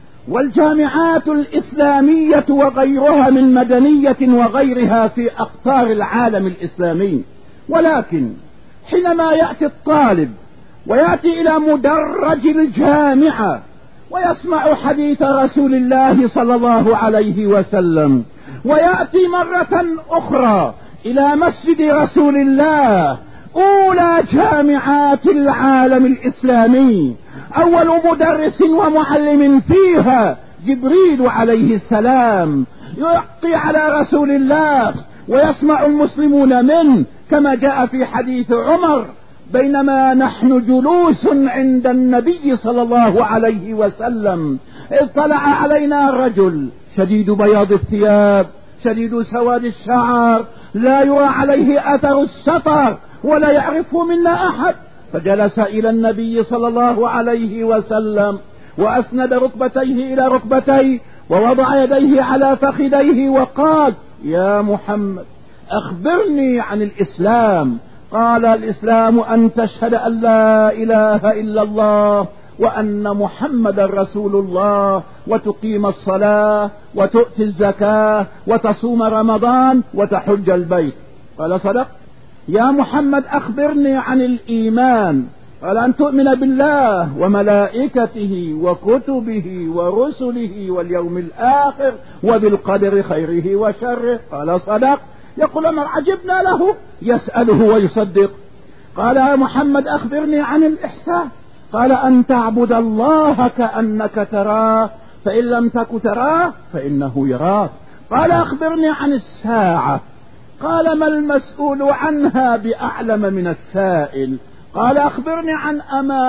والجامعات الإسلامية وغيرها من مدنية وغيرها في أقطار العالم الإسلامي، ولكن حينما يأتي الطالب ويأتي إلى مدرج الجامعة ويسمع حديث رسول الله صلى الله عليه وسلم، ويأتي مرة أخرى إلى مسجد رسول الله أولى جامعات العالم الإسلامي، أول مدرس ومعلم فيها جبريل عليه السلام يلقي على رسول الله ويسمع المسلمون منه، كما جاء في حديث عمر: بينما نحن جلوس عند النبي صلى الله عليه وسلم إذ طلع علينا رجل شديد بياض الثياب شديد سواد الشعر لا يرى عليه أثر السفر ولا يعرفه منا أحد، فجلس إلى النبي صلى الله عليه وسلم وأسند ركبتيه إلى ركبتيه ووضع يديه على فخذيه وقال: يا محمد أخبرني عن الإسلام. قال: الإسلام أن تشهد أن لا إله إلا الله وأن محمد رسول الله، وتقيم الصلاة وتؤتي الزكاة وتصوم رمضان وتحج البيت. قال: صدق. يا محمد أخبرني عن الإيمان. قال: أن تؤمن بالله وملائكته وكتبه ورسله واليوم الآخر وبالقدر خيره وشره. قال: صدق. يقول: ما عجبنا له يسأله ويصدق. قال: يا محمد أخبرني عن الإحسان. قال: أن تعبد الله كأنك تراه، فإن لم تك تراه فإنه يراك. قال: أخبرني عن الساعة. قال: ما المسؤول عنها بأعلم من السائل. قال: أخبرني عن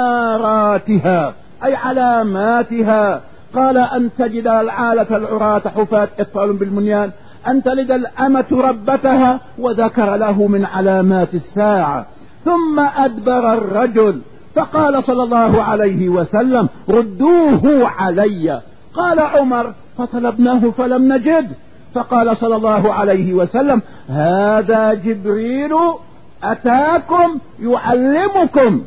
أماراتها أي علاماتها. قال: أن تجد العالة العراة حفاة أطفال بالبنيان، أن تلد الأمة ربتها، وذكر له من علامات الساعة. ثم أدبر الرجل فقال صلى الله عليه وسلم: ردوه علي. قال عمر: فطلبناه فلم نجد. فقال صلى الله عليه وسلم: هذا جبريل أتاكم يعلمكم،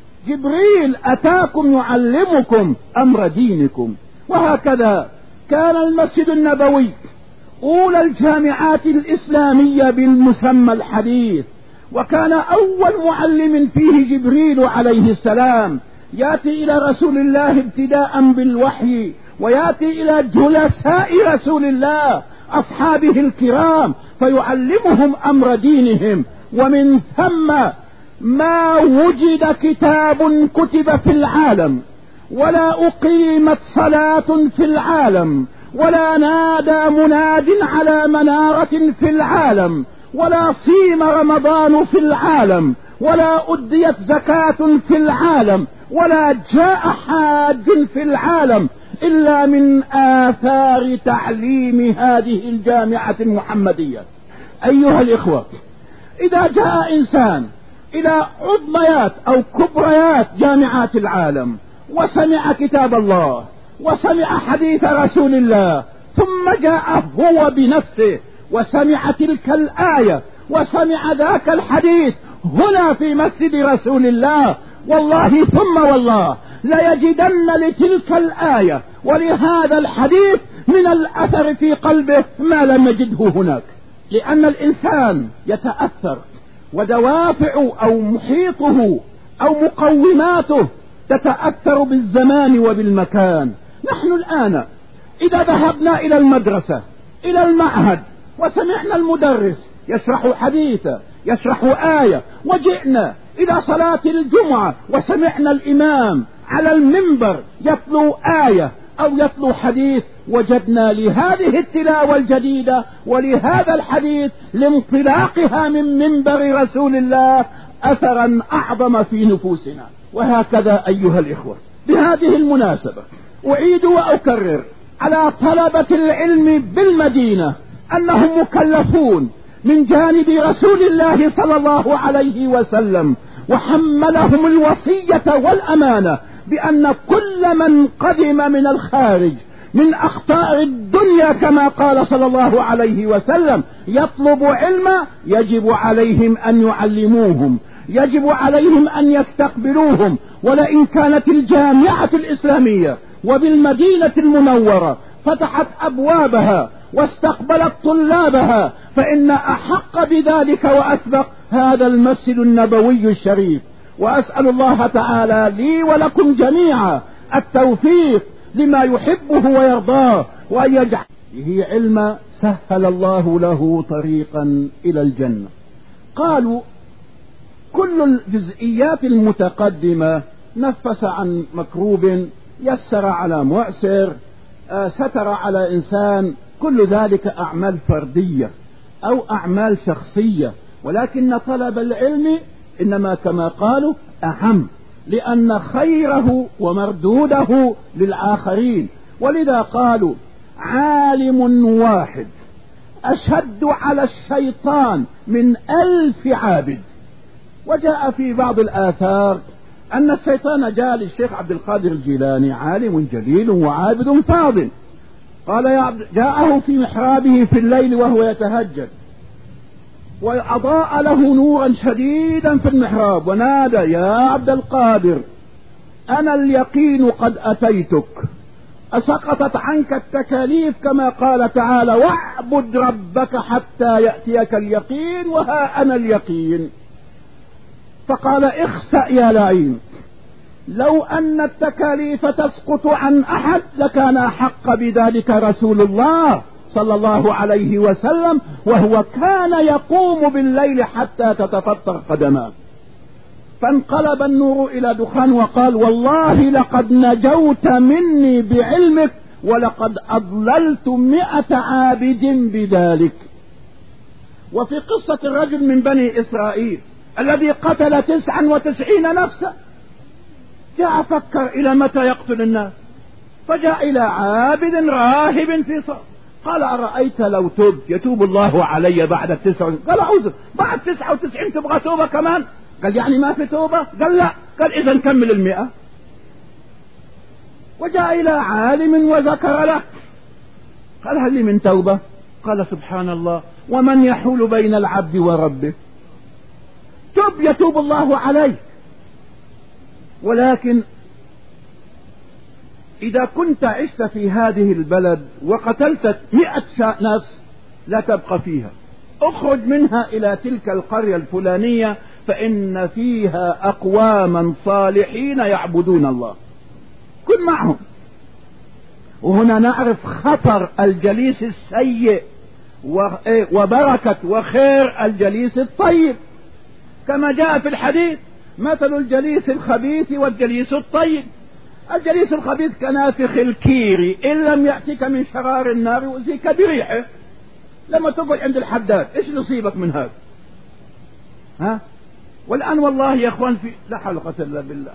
جبريل أتاكم يعلمكم أمر دينكم. وهكذا كان المسجد النبوي أولى الجامعات الإسلامية بالمسمى الحديث، وكان أول معلم فيه جبريل عليه السلام، يأتي إلى رسول الله ابتداء بالوحي، ويأتي إلى جلساء رسول الله أصحابه الكرام فيعلمهم أمر دينهم. ومن ثم ما وجد كتاب كتب في العالم، ولا أقيمت صلاة في العالم، ولا نادى مناد على منارة في العالم، ولا صيم رمضان في العالم، ولا أديت زكاة في العالم، ولا جاء حاج في العالم إلا من آثار تعليم هذه الجامعة المحمدية. أيها الإخوة، إذا جاء إنسان إلى عظميات أو كبريات جامعات العالم وسمع كتاب الله وسمع حديث رسول الله، ثم جاء هو بنفسه وسمع تلك الآية وسمع ذاك الحديث هنا في مسجد رسول الله، والله ثم والله ليجدن لتلك الآية ولهذا الحديث من الأثر في قلبه ما لم يجده هناك، لأن الإنسان يتأثر، ودوافع أو محيطه أو مقوماته تتأثر بالزمان وبالمكان. نحن الآن إذا ذهبنا إلى المدرسة إلى المعهد وسمعنا المدرس يشرح حديثا يشرح آية، وجئنا إلى صلاة الجمعة وسمعنا الإمام على المنبر يتلو آية أو يتلو حديث، وجدنا لهذه التلاوة الجديدة ولهذا الحديث لانطلاقها من منبر رسول الله أثرا أعظم في نفوسنا. وهكذا أيها الإخوة، بهذه المناسبة أعيد وأكرر على طلبة العلم بالمدينة أنهم مكلفون من جانب رسول الله صلى الله عليه وسلم، وحملهم الوصية والأمانة بأن كل من قدم من الخارج من أخطار الدنيا كما قال صلى الله عليه وسلم: يطلب علما يجب عليهم أن يعلموهم، يجب عليهم أن يستقبلوهم. ولئن كانت الجامعة الإسلامية وبالمدينة المنورة فتحت أبوابها واستقبلت طلابها فإن أحق بذلك وأسبق هذا المسجد النبوي الشريف. وأسأل الله تعالى لي ولكم جميعا التوفيق لما يحبه ويرضاه، وأن يجعل به علما سهل الله له طريقا إلى الجنة. قالوا: كل الجزئيات المتقدمة نفس عن مكروب، يسر على معسر، ستر على إنسان، كل ذلك أعمال فردية أو أعمال شخصية، ولكن طلب العلم إنما كما قالوا أهم، لأن خيره ومردوده للآخرين. ولذا قالوا: عالم واحد أشد على الشيطان من ألف عابد. وجاء في بعض الآثار أن الشيطان جاء للشيخ عبد القادر الجيلاني، عالم جليل وعابد فاضل، قال يا عبد، جاءه في محرابه في الليل وهو يتهجد، وأضاء له نورا شديدا في المحراب، ونادى: يا عبد القادر، أنا اليقين قد أتيتك، أسقطت عنك التكاليف كما قال تعالى: واعبد ربك حتى يأتيك اليقين، وها أنا اليقين. فقال: اخسأ يا لعين، لو أن التكاليف تسقط عن أحد لكان أحق بذلك رسول الله صلى الله عليه وسلم، وهو كان يقوم بالليل حتى تتفطر قدماه. فانقلب النور إلى دخان وقال: والله لقد نجوت مني بعلمك، ولقد أضللت مئة عابد بذلك. وفي قصة الرجل من بني إسرائيل الذي قتل تسعا وتسعين نفسا، جاء فكر إلى متى يقتل الناس، فجاء إلى عابد راهب في صف، قال: أرأيت لو تبت يتوب الله علي بعد التسعة؟ قال: أعوذ، بعد تسعة وتسعين تبغى توبة كمان؟ قال: يعني ما في توبة؟ قال: لا. قال: إذا نكمل المئة. وجاء إلى عالم وذكر له، قال: هل لي من توبة؟ قال: سبحان الله، ومن يحول بين العبد وربه؟ تب يتوب الله عليك. ولكن إذا كنت عشت في هذه البلد وقتلت مئة نفس لا تبقى فيها، اخرج منها إلى تلك القرية الفلانية فإن فيها أقواما صالحين يعبدون الله، كن معهم. وهنا نعرف خطر الجليس السيء وبركة وخير الجليس الطيب، كما جاء في الحديث: مثل الجليس الخبيث والجليس الطيب. الجليس الخبيث كنافخ الكير، إن لم يأتيك من شرار النار يؤذيك بريحه. لما تقعد عند الحداد إيش نصيبك من هذا؟ ها؟ والآن والله يا أخوان في لا حول ولا قوة إلا بالله.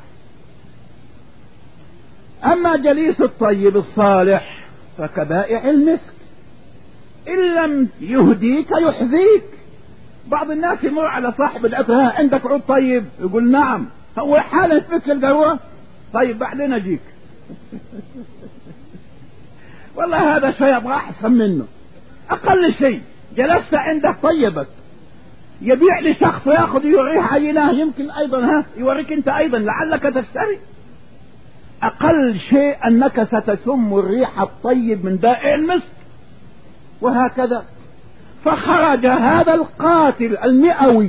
أما جليس الطيب الصالح فكبائع المسك، إن لم يهديك يحذيك. بعض الناس يمر على صاحب العطر: ها عندك عود طيب؟ يقول: نعم. هو حالا يفك القهوة: طيب بعدين أجيك. والله هذا شيء أبغى أحسن منه. أقل شيء جلست عنده طيبك، يبيع لشخص يأخذ يوريه عيناه، يمكن أيضا ها يوريك أنت أيضا لعلك تشتري. أقل شيء أنك ستشم الريح الطيب من بائع المسك. وهكذا فخرج هذا القاتل المئوي،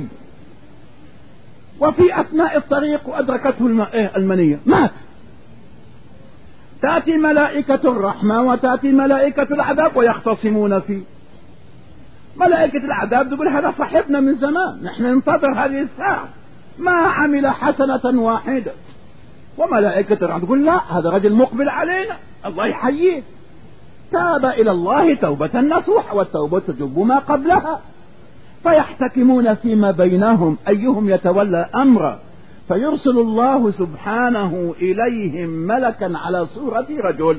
وفي أثناء الطريق وأدركته المنية، مات. تأتي ملائكة الرحمة وتأتي ملائكة العذاب ويختصمون فيه. ملائكة العذاب تقول: هذا صاحبنا من زمان، نحن ننتظر هذه الساعة، ما عمل حسنة واحدة. وملائكة الرحمة تقول: لا، هذا رجل مقبل علينا، الله يحييه، تاب إلى الله توبة نصوح، والتوبة تجب ما قبلها. فيحتكمون فيما بينهم أيهم يتولى أمره، فيرسل الله سبحانه إليهم ملكا على صورة رجل،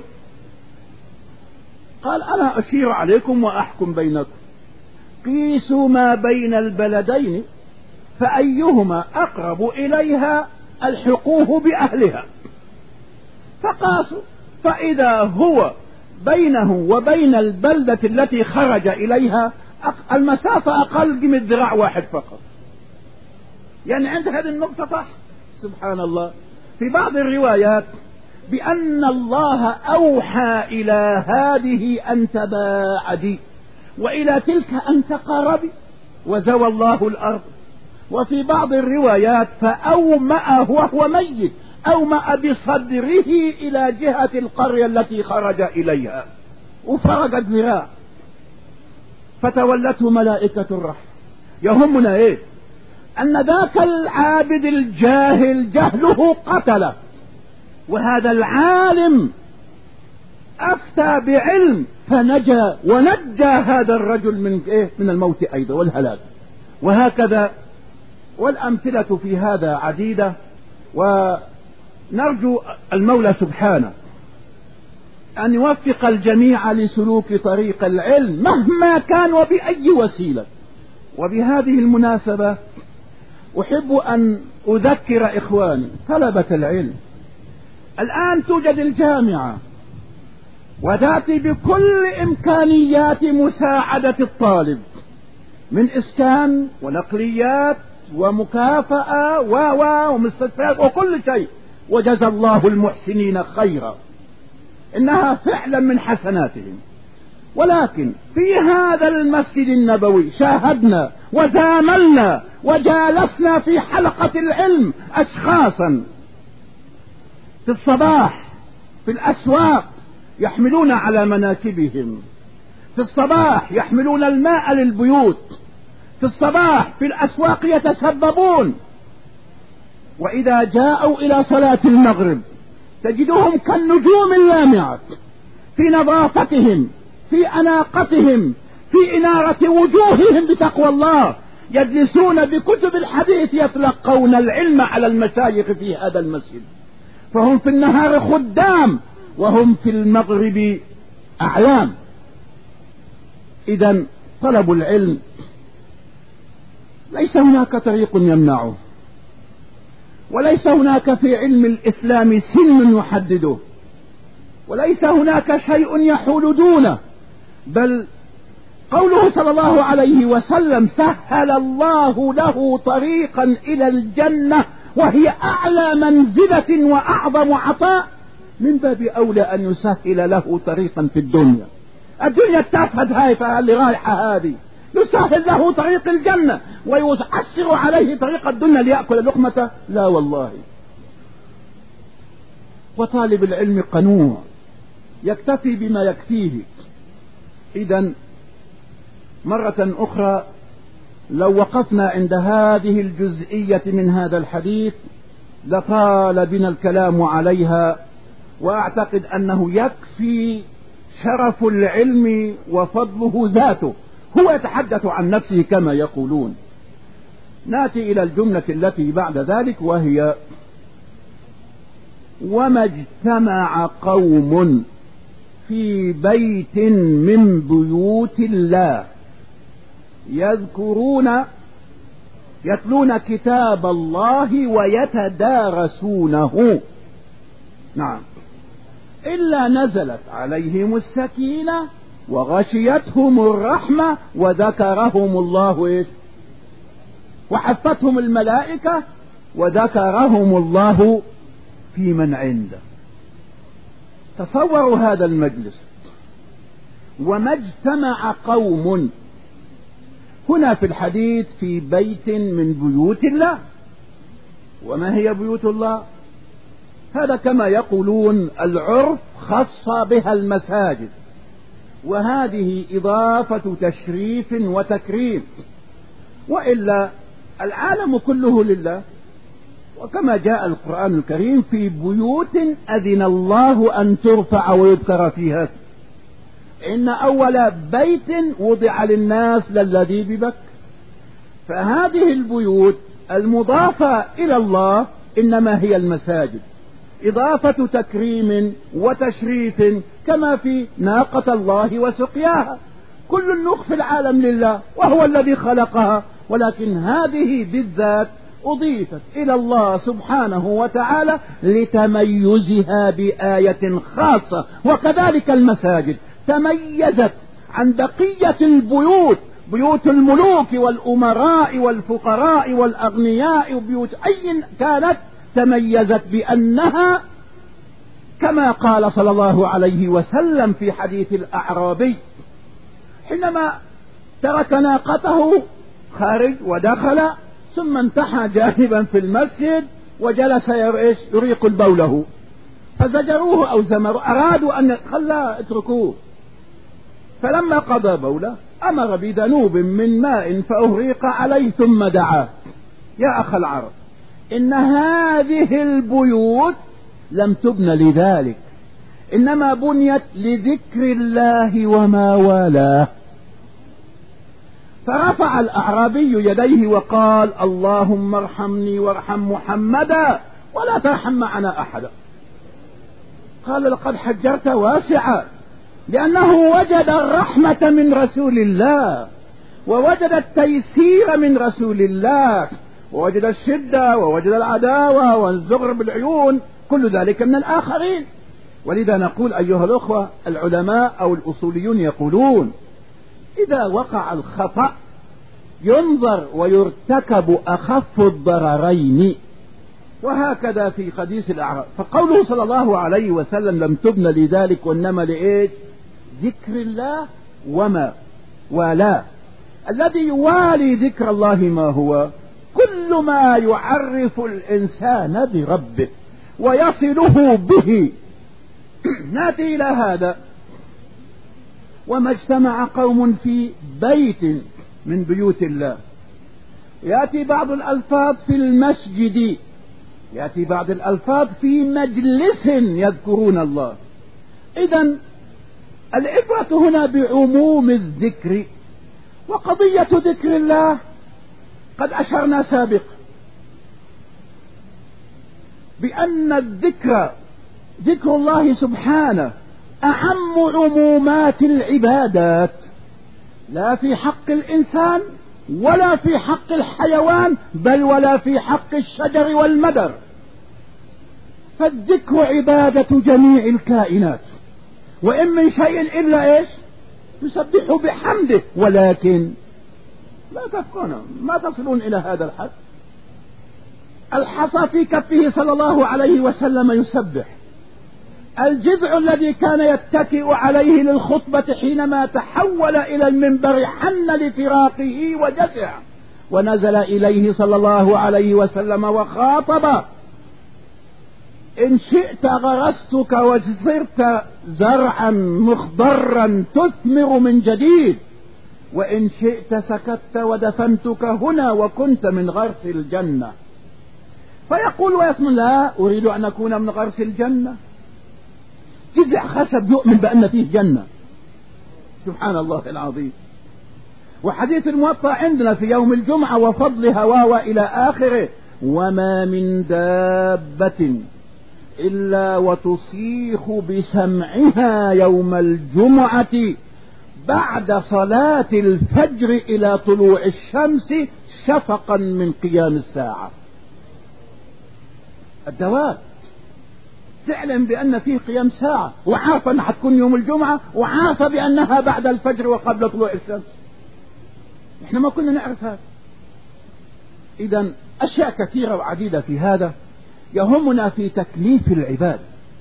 قال: أنا أشير عليكم وأحكم بينكم، قيسوا ما بين البلدين فأيهما أقرب إليها ألحقوه بأهلها. فقاسوا، فإذا هو بينه وبين البلدة التي خرج إليها المسافة أقل من ذراع واحد فقط. يعني عند هذه النقطة صح. سبحان الله. في بعض الروايات بأن الله أوحى إلى هذه أن تباعدي وإلى تلك أن تقاربي وزوى الله الأرض. وفي بعض الروايات فأومأ وهو ميت، أومأ بصدره إلى جهة القرية التي خرج إليها وفرقت ذراع فتولته ملائكة الرحمة. يهمنا إيه؟ أن ذاك العابد الجاهل جهله قتله، وهذا العالم أفتى بعلم فنجا ونجى هذا الرجل من إيه؟ من الموت أيضا والهلاك. وهكذا والأمثلة في هذا عديدة. ونرجو المولى سبحانه أن يوفق الجميع لسلوك طريق العلم مهما كان وبأي وسيلة. وبهذه المناسبة أحب أن أذكر إخواني طلبة العلم، الآن توجد الجامعة وتأتي بكل إمكانيات مساعدة الطالب من إسكان ونقليات ومكافأة و ومستشفيات وكل شيء، وجزى الله المحسنين خيرا، إنها فعلا من حسناتهم. ولكن في هذا المسجد النبوي شاهدنا وزاملنا وجالسنا في حلقة العلم أشخاصا في الصباح في الأسواق يحملون على مناكبهم، في الصباح يحملون الماء للبيوت، في الصباح في الأسواق يتسببون، وإذا جاءوا إلى صلاة المغرب تجدهم كالنجوم اللامعة في نظافتهم، في أناقتهم، في إنارة وجوههم بتقوى الله، يجلسون بكتب الحديث يتلقون العلم على المشايخ في هذا المسجد. فهم في النهار خدام وهم في المغرب أعلام. إذن طلب العلم ليس هناك طريق يمنعه، وليس هناك في علم الإسلام سن يحدده، وليس هناك شيء يحول دونه، بل قوله صلى الله عليه وسلم سهل الله له طريقا إلى الجنة وهي أعلى منزلة وأعظم عطاء، من باب أولى أن يسهل له طريقا في الدنيا. الدنيا التافهة هاي اللي رايحة هذه يسهل له طريق الجنة ويعسر عليه طريق الدنيا ليأكل لقمته؟ لا والله. وطالب العلم قنوع يكتفي بما يكفيه. إذن مرة أخرى لو وقفنا عند هذه الجزئية من هذا الحديث لطال بنا الكلام عليها، وأعتقد أنه يكفي شرف العلم وفضله ذاته، هو يتحدث عن نفسه كما يقولون. نأتي إلى الجملة التي بعد ذلك وهي وما اجتمع قوم في بيت من بيوت الله يذكرون يتلون كتاب الله ويتدارسونه، نعم، إلا نزلت عليهم السكينة وغشيتهم الرحمة وذكرهم الله إيش؟ وحفتهم الملائكة وذكرهم الله في من عنده. تصوروا هذا المجلس. وما اجتمع قوم هنا في الحديث في بيت من بيوت الله. وما هي بيوت الله؟ هذا كما يقولون العرف خص بها المساجد، وهذه إضافة تشريف وتكريم، وإلا العالم كله لله. وكما جاء القرآن الكريم في بيوت أذن الله أن ترفع ويذكر فيها اسمه، إن أول بيت وضع للناس للذي ببكر. فهذه البيوت المضافة إلى الله إنما هي المساجد، إضافة تكريم وتشريف، كما في ناقة الله وسقياها. كل النوق في العالم لله وهو الذي خلقها، ولكن هذه بالذات أضيفت إلى الله سبحانه وتعالى لتميزها بآية خاصة. وكذلك المساجد تميزت عن بقية البيوت، بيوت الملوك والأمراء والفقراء والأغنياء وبيوت أي كانت، تميزت بأنها كما قال صلى الله عليه وسلم في حديث الأعرابي حينما ترك ناقته خارج ودخل ثم انتحى جانبا في المسجد وجلس يريق بوله، فزجروه أو زمروا، أرادوا أن خلا اتركوه، فلما قضى بوله أمر بدنوب من ماء فأهريق عليه ثم دعا: يا أخ العرب، إن هذه البيوت لم تبن لذلك، إنما بنيت لذكر الله وما والاه. فرفع الأعرابي يديه وقال: اللهم ارحمني وارحم محمدا ولا ترحم معنا أحدا. قال: لقد حجرت واسعا، لأنه وجد الرحمة من رسول الله، ووجد التيسير من رسول الله، ووجد الشدة، ووجد العداوة والزغر بالعيون، كل ذلك من الآخرين. ولذا نقول أيها الأخوة، العلماء أو الأصوليون يقولون: إذا وقع الخطأ ينظر ويرتكب أخف الضررين، وهكذا في حديث الأعراب. فقوله صلى الله عليه وسلم لم تبن لذلك وإنما لإيش؟ ذكر الله وما والاه. الذي يوالي ذكر الله ما هو؟ كل ما يعرف الإنسان بربه ويصله به. نأتي إلى هذا: وما اجتمع قوم في بيت من بيوت الله، يأتي بعض الألفاظ في المسجد، يأتي بعض الألفاظ في مجلس يذكرون الله. إذن العبرة هنا بعموم الذكر. وقضية ذكر الله قد أشرنا سابقا بأن الذكر، ذكر الله سبحانه، أعم عمومات العبادات، لا في حق الإنسان ولا في حق الحيوان، بل ولا في حق الشجر والمدر. فالذكر عبادة جميع الكائنات، وإن من شيء إلا إيش؟ يسبح بحمده، ولكن لا تفقون، ما تصلون إلى هذا الحد. الحصى في كفه صلى الله عليه وسلم يسبح، الجذع الذي كان يتكئ عليه للخطبة حينما تحول إلى المنبر حن لفراقه وجزع، ونزل إليه صلى الله عليه وسلم وخاطب: إن شئت غرستك وصرت زرعا مخضرا تثمر من جديد، وإن شئت سكت ودفنتك هنا وكنت من غرس الجنة. فيقول ويسمى: لا أريد أن أكون من غرس الجنة. جذع خشب يؤمن بأن فيه جنة، سبحان الله العظيم. وحديث الموطأ عندنا في يوم الجمعة وفضلها واو إلى آخره: وما من دابة إلا وتصيخ بسمعها يوم الجمعة بعد صلاة الفجر إلى طلوع الشمس شفقا من قيام الساعة. الدواب تعلم بأن فيه قيام ساعة، وعارفة أنها حتكون يوم الجمعة، وعارفة بأنها بعد الفجر وقبل طلوع الشمس. إحنا ما كنا نعرف هذا. إذن أشياء كثيرة وعديدة في هذا يهمنا في تكليف العباد.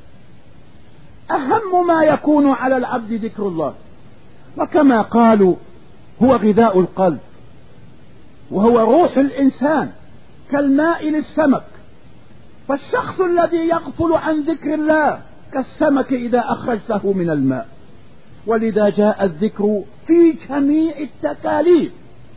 أهم ما يكون على العبد ذكر الله، وكما قالوا هو غذاء القلب، وهو روح الإنسان كالماء للسمك. فالشخص الذي يغفل عن ذكر الله كالسمك إذا أخرجته من الماء. ولذا جاء الذكر في جميع التكاليف.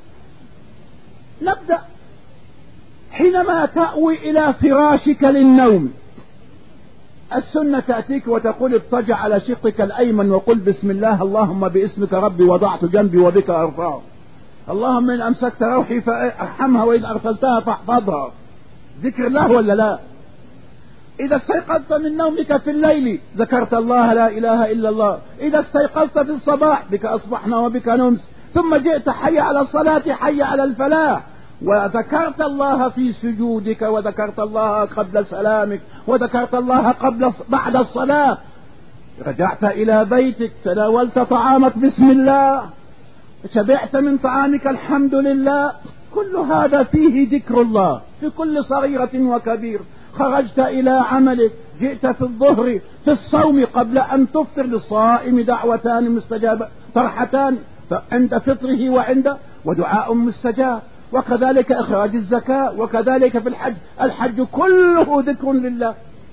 نبدأ حينما تأوي إلى فراشك للنوم، السنة تأتيك وتقول: اضطجع على شقك الأيمن وقل بسم الله، اللهم باسمك ربي وضعت جنبي وبك أرفعه، اللهم إن أمسكت روحي فارحمها وإن أرسلتها فاحفظها. ذكر الله ولا لا؟ إذا استيقظت من نومك في الليل ذكرت الله، لا إله إلا الله. إذا استيقظت في الصباح: بك أصبحنا وبك نمس. ثم جئت: حي على الصلاة، حي على الفلاح. وذكرت الله في سجودك، وذكرت الله قبل سلامك، وذكرت الله قبل بعد الصلاة، رجعت إلى بيتك تناولت طعامك بسم الله، شبعت من طعامك الحمد لله، كل هذا فيه ذكر الله في كل صغيرة وكبير. خرجت إلى عملك، جئت في الظهر في الصوم قبل أن تفطر، للصائم دعوتان مستجابة فرحتان عند فطره وعند ودعاء مستجاب، وكذلك إخراج الزكاة، وكذلك في الحج، الحج كله ذكر لله.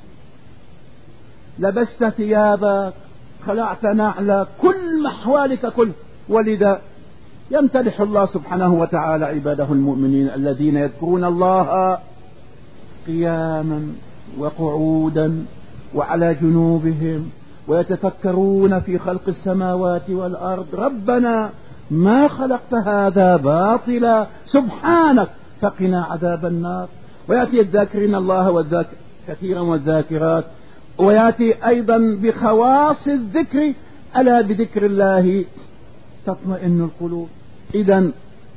لبست ثيابك، خلعت نعلك، كل محوالك كله. ولذا يمتدح الله سبحانه وتعالى عباده المؤمنين الذين يذكرون الله قياما وقعودا وعلى جنوبهم ويتفكرون في خلق السماوات والأرض. ربنا ما خلقت هذا باطلا سبحانك فقنا عذاب النار. ويأتي الذاكرين الله والذاكر كثيرا والذاكرات، ويأتي أيضا بخواص الذكر: ألا بذكر الله تطمئن القلوب. إذن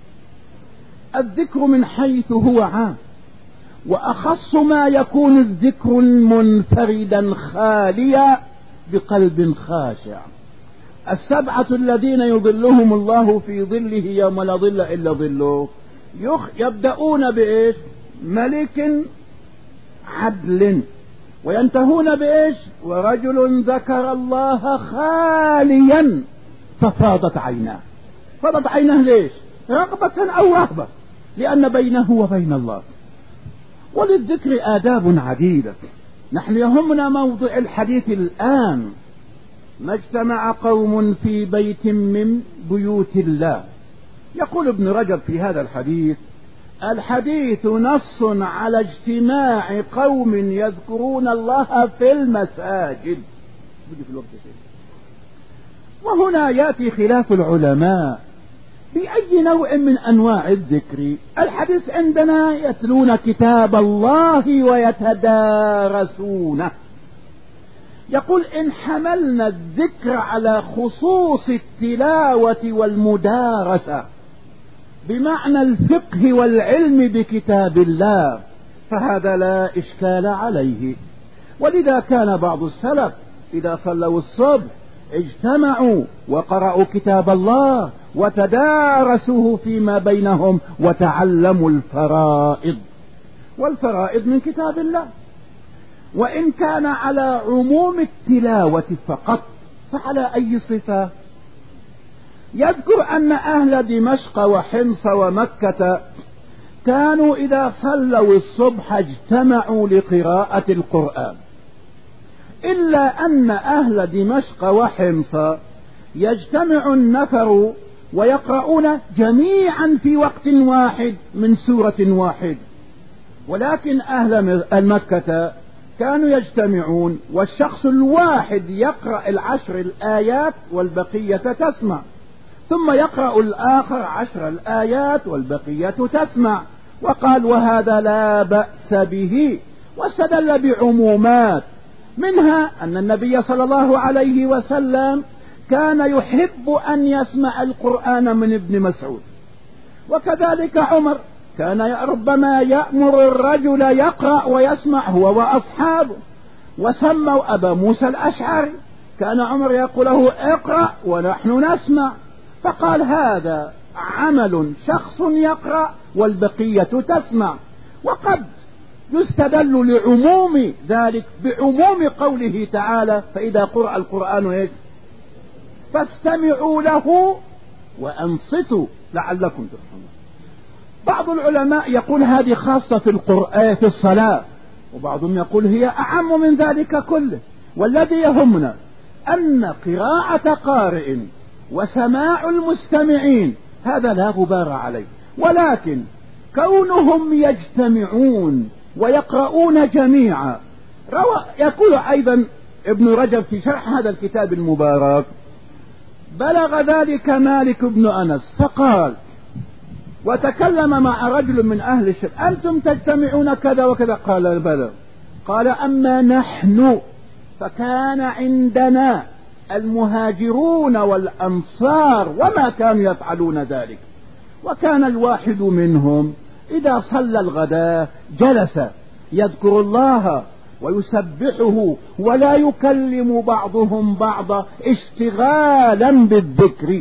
الذكر من حيث هو عام، وأخص ما يكون الذكر منفردا خاليا بقلب خاشع. السبعة الذين يظلهم الله في ظله يوم لا ظل إلا ظله يبدأون بإيش؟ ملك عدل، وينتهون بإيش؟ ورجل ذكر الله خاليا ففاضت عيناه. فاضت عيناه ليش؟ رغبة أو رهبة، لأن بينه وبين الله. وللذكر آداب عديدة. نحن يهمنا موضع الحديث الآن: ما اجتمع قوم في بيت من بيوت الله. يقول ابن رجب في هذا الحديث: الحديث نص على اجتماع قوم يذكرون الله في المساجد. وهنا يأتي خلاف العلماء بأي نوع من أنواع الذكر. الحديث عندنا: يتلون كتاب الله ويتدارسونه. يقول: إن حملنا الذكر على خصوص التلاوة والمدارسة بمعنى الفقه والعلم بكتاب الله فهذا لا إشكال عليه. ولذا كان بعض السلف إذا صلوا الصبح اجتمعوا وقرأوا كتاب الله وتدارسوه فيما بينهم وتعلموا الفرائض، والفرائض من كتاب الله. وإن كان على عموم التلاوة فقط فعلى أي صفة؟ يذكر أن أهل دمشق وحمص ومكة كانوا إذا صلوا الصبح اجتمعوا لقراءة القرآن، إلا أن أهل دمشق وحمص يجتمع النفر ويقرؤون جميعا في وقت واحد من سورة واحد. ولكن أهل مكة كانوا يجتمعون والشخص الواحد يقرأ العشر الآيات والبقية تسمع، ثم يقرأ الآخر عشر الآيات والبقية تسمع. وقال: وهذا لا بأس به. واستدل بعمومات، منها أن النبي صلى الله عليه وسلم كان يحب أن يسمع القرآن من ابن مسعود، وكذلك عمر كان ربما يأمر الرجل يقرأ ويسمع هو وأصحابه. وسموا أبا موسى الأشعري كان عمر يقول له: اقرأ ونحن نسمع. فقال: هذا عمل شخص يقرأ والبقية تسمع. وقد يستدل لعموم ذلك بعموم قوله تعالى: فإذا قرأ القرآن إيش؟ فاستمعوا له وأنصتوا لعلكم ترحمون. بعض العلماء يقول هذه خاصة في القرآن في الصلاة، وبعضهم يقول هي أعم من ذلك كله. والذي يهمنا أن قراءة قارئ وسماع المستمعين هذا لا غبار عليه، ولكن كونهم يجتمعون ويقرؤون جميعا. روى يقول أيضا ابن رجب في شرح هذا الكتاب المبارك: بلغ ذلك مالك بن أنس فقال: وتكلم مع رجل من أهل الشرك: أنتم تجتمعون كذا وكذا؟ قال: بلى. قال: أما نحن فكان عندنا المهاجرون والأنصار وما كانوا يفعلون ذلك، وكان الواحد منهم إذا صلى الغداء جلس يذكر الله ويسبحه ولا يكلم بعضهم بعضا اشتغالا بالذكر.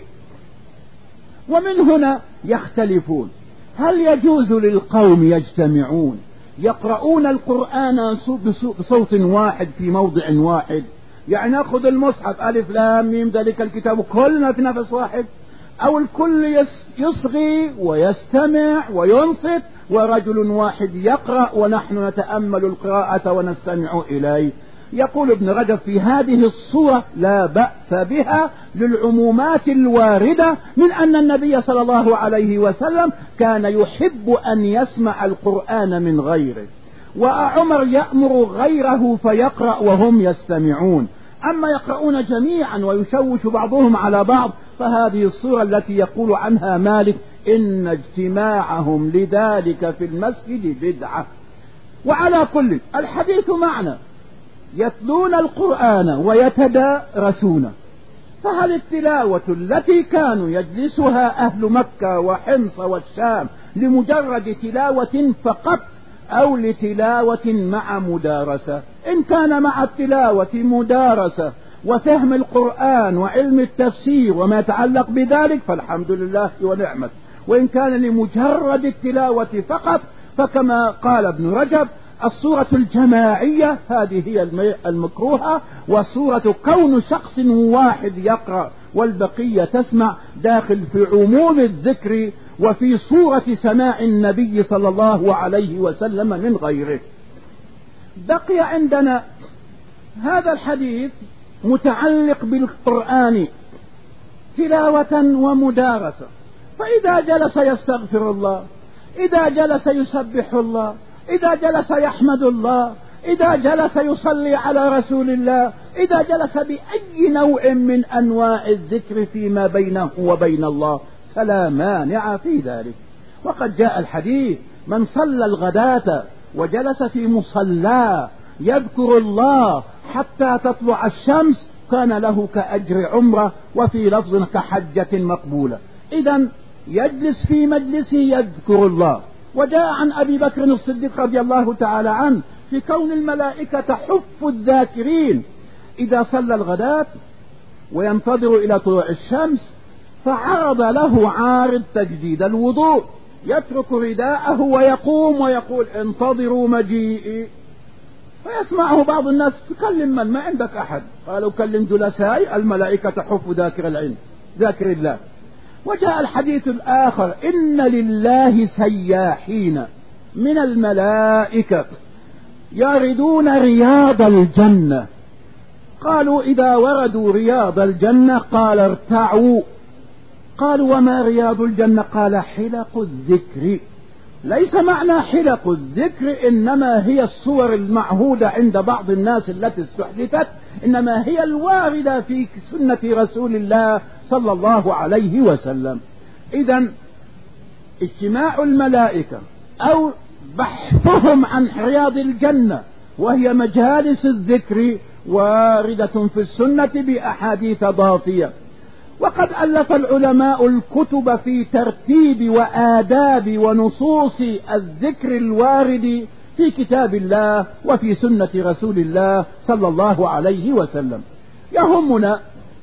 ومن هنا يختلفون: هل يجوز للقوم يجتمعون يقرؤون القرآن بصوت واحد في موضع واحد، يعني نأخذ المصحف ألف لام ميم ذلك الكتاب كلنا في نفس واحد، أو الكل يصغي ويستمع وينصت ورجل واحد يقرأ ونحن نتأمل القراءة ونستمع إليه؟ يقول ابن رجب: في هذه الصورة لا بأس بها للعمومات الواردة من أن النبي صلى الله عليه وسلم كان يحب أن يسمع القرآن من غيره، وعمر يأمر غيره فيقرأ وهم يستمعون. أما يقرؤون جميعا ويشوش بعضهم على بعض فهذه الصورة التي يقول عنها مالك: إن اجتماعهم لذلك في المسجد بدعة. وعلى كل الحديث معنى يتلون القرآن ويتدارسونه، فهل التلاوة التي كانوا يجلسها أهل مكة وحمص والشام لمجرد تلاوة فقط أو لتلاوة مع مدارسة؟ إن كان مع التلاوة مدارسة وفهم القرآن وعلم التفسير وما يتعلق بذلك فالحمد لله ونعمت، وإن كان لمجرد التلاوة فقط فكما قال ابن رجب: الصورة الجماعية هذه هي المكروهة، وصورة كون شخص واحد يقرأ والبقية تسمع داخل في عموم الذكر وفي صورة سماع النبي صلى الله عليه وسلم من غيره. بقي عندنا هذا الحديث متعلق بالقرآن تلاوة ومدارسة، فإذا جلس يستغفر الله، إذا جلس يسبح الله، إذا جلس يحمد الله، إذا جلس يصلي على رسول الله، إذا جلس بأي نوع من أنواع الذكر فيما بينه وبين الله فلا مانع في ذلك. وقد جاء الحديث: من صلى الغداة وجلس في مصلاه يذكر الله حتى تطلع الشمس كان له كأجر عمره، وفي لفظ كحجة مقبولة. إذن يجلس في مجلسه يذكر الله. وجاء عن أبي بكر الصديق رضي الله تعالى عنه في كون الملائكة تحف الذاكرين إذا صلى الغداة وينتظر إلى طلوع الشمس فعرض له عارض تجديد الوضوء، يترك رداءه ويقوم ويقول: انتظروا مجيئي. فيسمعه بعض الناس: تكلم من؟ ما عندك أحد؟ قالوا: كلم جلسائي الملائكة تحف ذاكر العلم ذاكر الله. وجاء الحديث الآخر: إن لله سياحين من الملائكة يردون رياض الجنة. قالوا: إذا وردوا رياض الجنة قال: ارتعوا. قالوا: وما رياض الجنة؟ قال: حلق الذكر. ليس معنى حلق الذكر إنما هي الصور المعهودة عند بعض الناس التي استحدثت، إنما هي الواردة في سنة رسول الله صلى الله عليه وسلم. إذن اجتماع الملائكة أو بحثهم عن رياض الجنة وهي مجالس الذكر واردة في السنة بأحاديث ضافية. وقد ألف العلماء الكتب في ترتيب وآداب ونصوص الذكر الوارد في كتاب الله وفي سنة رسول الله صلى الله عليه وسلم. يهمنا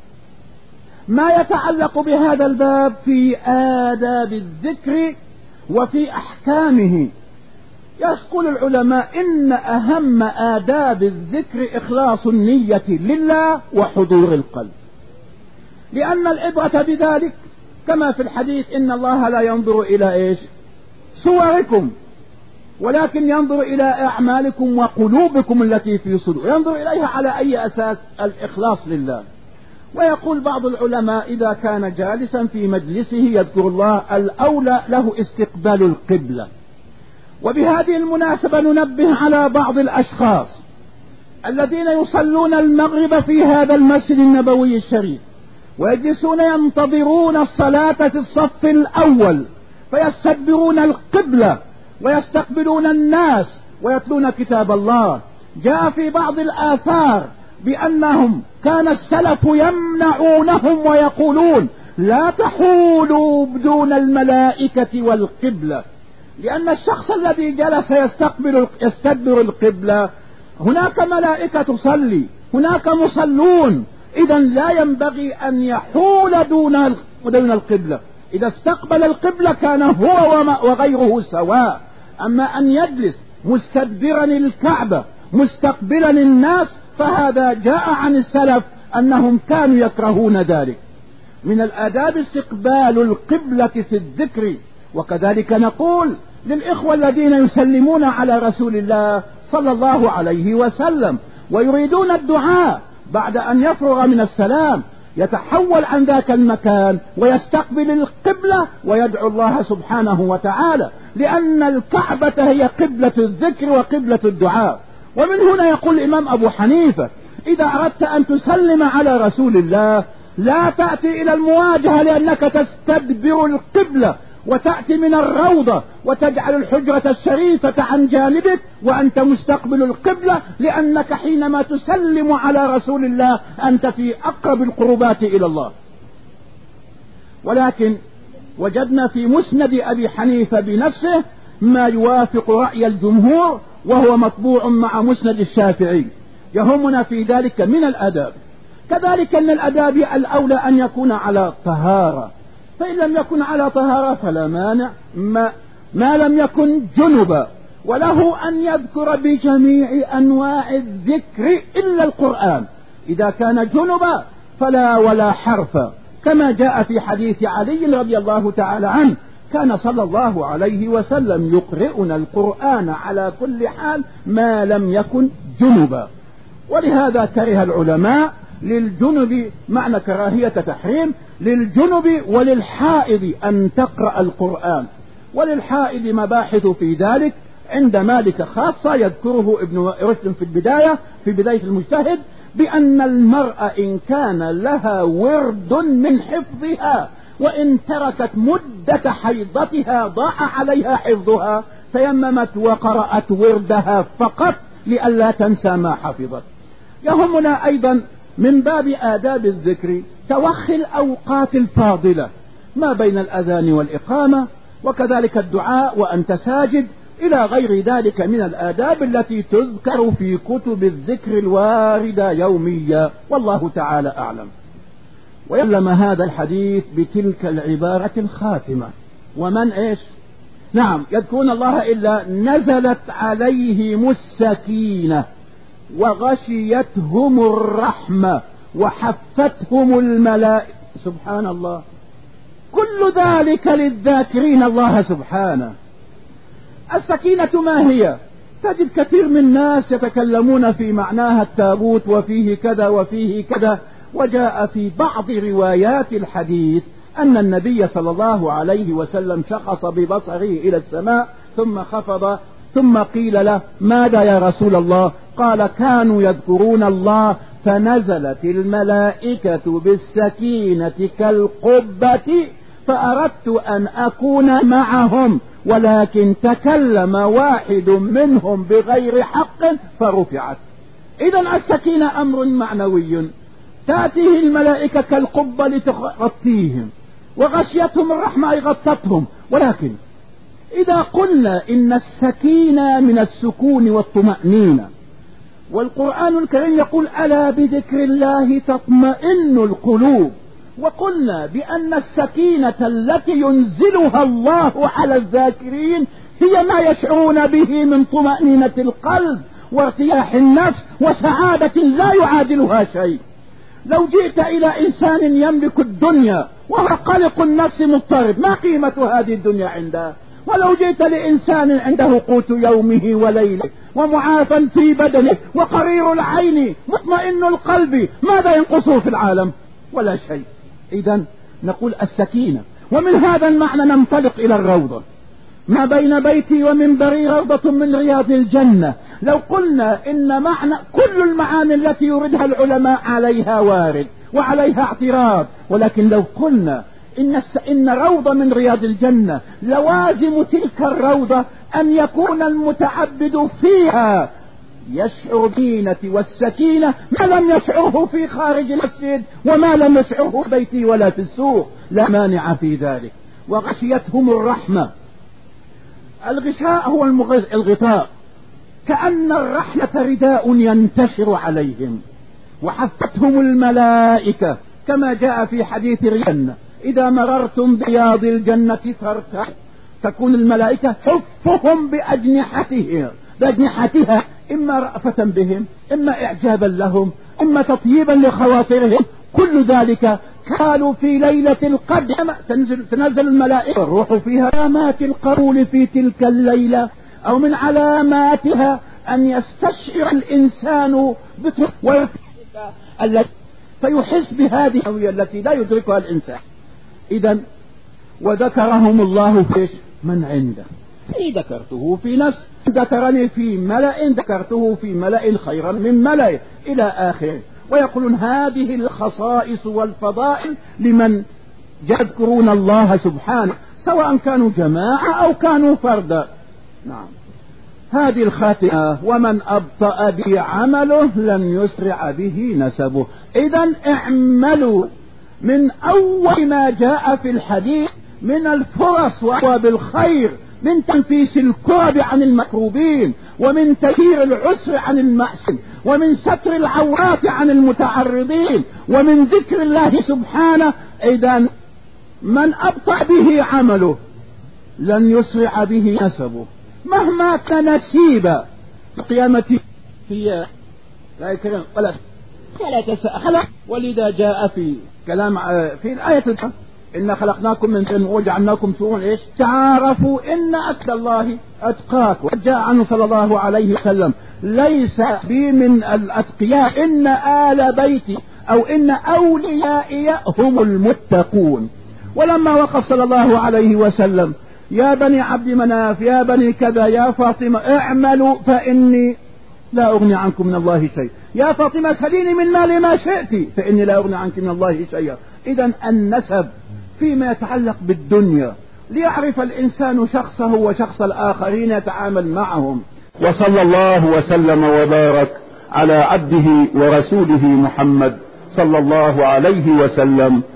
ما يتعلق بهذا الباب في آداب الذكر وفي أحكامه. يقول العلماء: إن أهم آداب الذكر إخلاص النية لله وحضور القلب، لأن العبرة بذلك كما في الحديث: إن الله لا ينظر إلى إيش؟ صوركم، ولكن ينظر إلى أعمالكم وقلوبكم التي في صدور. ينظر إليها على أي أساس؟ الإخلاص لله. ويقول بعض العلماء: إذا كان جالسا في مجلسه يذكر الله الأولى له استقبال القبلة. وبهذه المناسبة ننبه على بعض الأشخاص الذين يصلون المغرب في هذا المسجد النبوي الشريف ويجلسون ينتظرون الصلاة في الصف الأول فيستدبرون القبلة ويستقبلون الناس ويتلون كتاب الله. جاء في بعض الآثار بأنهم كان السلف يمنعونهم ويقولون: لا تحولوا بدون الملائكة والقبلة. لأن الشخص الذي جلس يستقبل يستدبر القبلة هناك ملائكة تصلي، هناك مصلون، إذا لا ينبغي أن يحول دون دون القبلة. إذا استقبل القبلة كان هو وغيره سواء. أما أن يجلس مستدبرا الكعبة مستقبلا الناس فهذا جاء عن السلف أنهم كانوا يكرهون ذلك. من الآداب استقبال القبلة في الذكر. وكذلك نقول للإخوة الذين يسلمون على رسول الله صلى الله عليه وسلم ويريدون الدعاء بعد أن يفرغ من السلام يتحول عن ذاك المكان ويستقبل القبلة ويدعو الله سبحانه وتعالى، لأن الكعبة هي قبلة الذكر وقبلة الدعاء. ومن هنا يقول الإمام أبو حنيفة إذا أردت أن تسلم على رسول الله لا تأتي إلى المواجهة لأنك تستدبر القبلة وتأتي من الروضة وتجعل الحجرة الشريفة عن جانبك وأنت مستقبل القبلة، لأنك حينما تسلم على رسول الله أنت في أقرب القربات إلى الله. ولكن وجدنا في مسند أبي حنيفة بنفسه ما يوافق رأي الجمهور وهو مطبوع مع مسند الشافعي. يهمنا في ذلك من الآداب. كذلك أن الآداب الأولى أن يكون على طهارة، فإن لم يكن على طهارة فلا مانع ما, ما لم يكن جنبا، وله أن يذكر بجميع أنواع الذكر إلا القرآن. إذا كان جنبا فلا ولا حرف، كما جاء في حديث علي رضي الله تعالى عنه كان صلى الله عليه وسلم يقرئنا القرآن على كل حال ما لم يكن جنبا. ولهذا كره العلماء للجنب معنى كراهية تحريم للجنب وللحائض أن تقرأ القرآن. وللحائض مباحث في ذلك عند مالك خاصة يذكره ابن رشد في البداية في بداية المجتهد بأن المرأة إن كان لها ورد من حفظها وإن تركت مدة حيضتها ضاع عليها حفظها تيممت وقرأت وردها فقط لئلا تنسى ما حفظت. يهمنا أيضا من باب آداب الذكر توخي الأوقات الفاضلة ما بين الأذان والإقامة، وكذلك الدعاء وأنت ساجد إلى غير ذلك من الآداب التي تذكر في كتب الذكر الواردة يوميا، والله تعالى أعلم. ويلم هذا الحديث بتلك العبارة الخاتمة: ومن إيش؟ نعم، يذكرون الله إلا نزلت عليهم السكينة وغشيتهم الرحمة وحفتهم الملائكة. سبحان الله، كل ذلك للذاكرين الله سبحانه. السكينة ما هي؟ تجد كثير من الناس يتكلمون في معناها التابوت وفيه كذا وفيه كذا. وجاء في بعض روايات الحديث أن النبي صلى الله عليه وسلم شخص ببصره إلى السماء ثم خفض ثم قيل له: ماذا يا رسول الله؟ قال: كانوا يذكرون الله فنزلت الملائكة بالسكينة كالقبة فأردت أن أكون معهم ولكن تكلم واحد منهم بغير حق فرفعت. إذن السكينة أمر معنوي، تأتيه الملائكة كالقبة لتغطيهم، وغشيتهم الرحمة أي غطتهم. ولكن إذا قلنا إن السكينة من السكون والطمأنينة، والقرآن الكريم يقول: ألا بذكر الله تطمئن القلوب، وقلنا بأن السكينة التي ينزلها الله على الذاكرين هي ما يشعرون به من طمأنينة القلب وارتياح النفس وسعادة لا يعادلها شيء. لو جئت إلى إنسان يملك الدنيا وهو قلق النفس مضطرب، ما قيمة هذه الدنيا عنده؟ ولو جئت لإنسان عنده قوت يومه وليله ومعافى في بدنه وقرير العين مطمئن القلب، ماذا ينقصه في العالم؟ ولا شيء. إذن نقول السكينة. ومن هذا المعنى ننطلق إلى الروضة. ما بين بيتي ومنبري روضة من رياض الجنة. لو قلنا إن معنى كل المعاني التي يردها العلماء عليها وارد وعليها اعتراض، ولكن لو قلنا إن, إن روضة من رياض الجنة لوازم تلك الروضة أن يكون المتعبد فيها يشعر بالسكينة والسكينة ما لم يشعره في خارج المسجد وما لم يشعره في بيته ولا في السوق، لا مانع في ذلك. وغشيتهم الرحمة. الغشاء هو الغطاء، كأن الرحمة رداء ينتشر عليهم، وحفتهم الملائكة كما جاء في حديث الجنة: إذا مررتم برياض الجنة فارتعوا، تكون الملائكة حفهم بأجنحتها بأجنحتها إما رأفة بهم، إما إعجابا لهم، إما تطييبا لخواطرهم. كل ذلك قالوا في ليلة القدر تنزل, تنزل الملائكة الروح فيها. علامات القبول في تلك الليلة أو من علاماتها أن يستشعر الإنسان بطرق التي فيحس بهذه التي لا يدركها الإنسان. إذن وذكرهم الله في من عنده، إن ذكرته في نفس، ذكرني في ملأ، ذكرته في ملأ خيرا من ملأ، إلى آخره. ويقولون هذه الخصائص والفضائل لمن يذكرون الله سبحانه، سواء كانوا جماعة أو كانوا فردا. نعم، هذه الخاتمة: ومن أبطأ به عمله لن يسرع به نسبه. إذن اعملوا من أول ما جاء في الحديث من الفرص وبالخير، من تنفيس الكرب عن المكروبين، ومن تيسير العسر عن المحسن، ومن ستر العورات عن المتعرضين، ومن ذكر الله سبحانه. إذن من أبطأ به عمله لن يسرع به نسبه، مهما كان نسيبا قيامة في لا يكرم ولا فلا تسأل. ولذا جاء في كلام في الآية: إن خلقناكم من شيء وجعلناكم شعوبا إيش تعارفوا إن أكل الله أتقاكم. وجاء عنه صلى الله عليه وسلم: ليس بي من الأتقياء إن آل بيتي أو إن أوليائي هم المتقون. ولما وقف صلى الله عليه وسلم: يا بني عبد مناف، يا بني كذا، يا فاطمة اعملوا فإني لا أغني عنكم من الله شيء، يا فاطمة سليني من مالي ما شئت فإني لا أغني عنك من الله شيئا. إذن النسب فيما يتعلق بالدنيا، ليعرف الإنسان شخصه وشخص الآخرين يتعامل معهم. وصلى الله وسلم وبارك على عبده ورسوله محمد صلى الله عليه وسلم.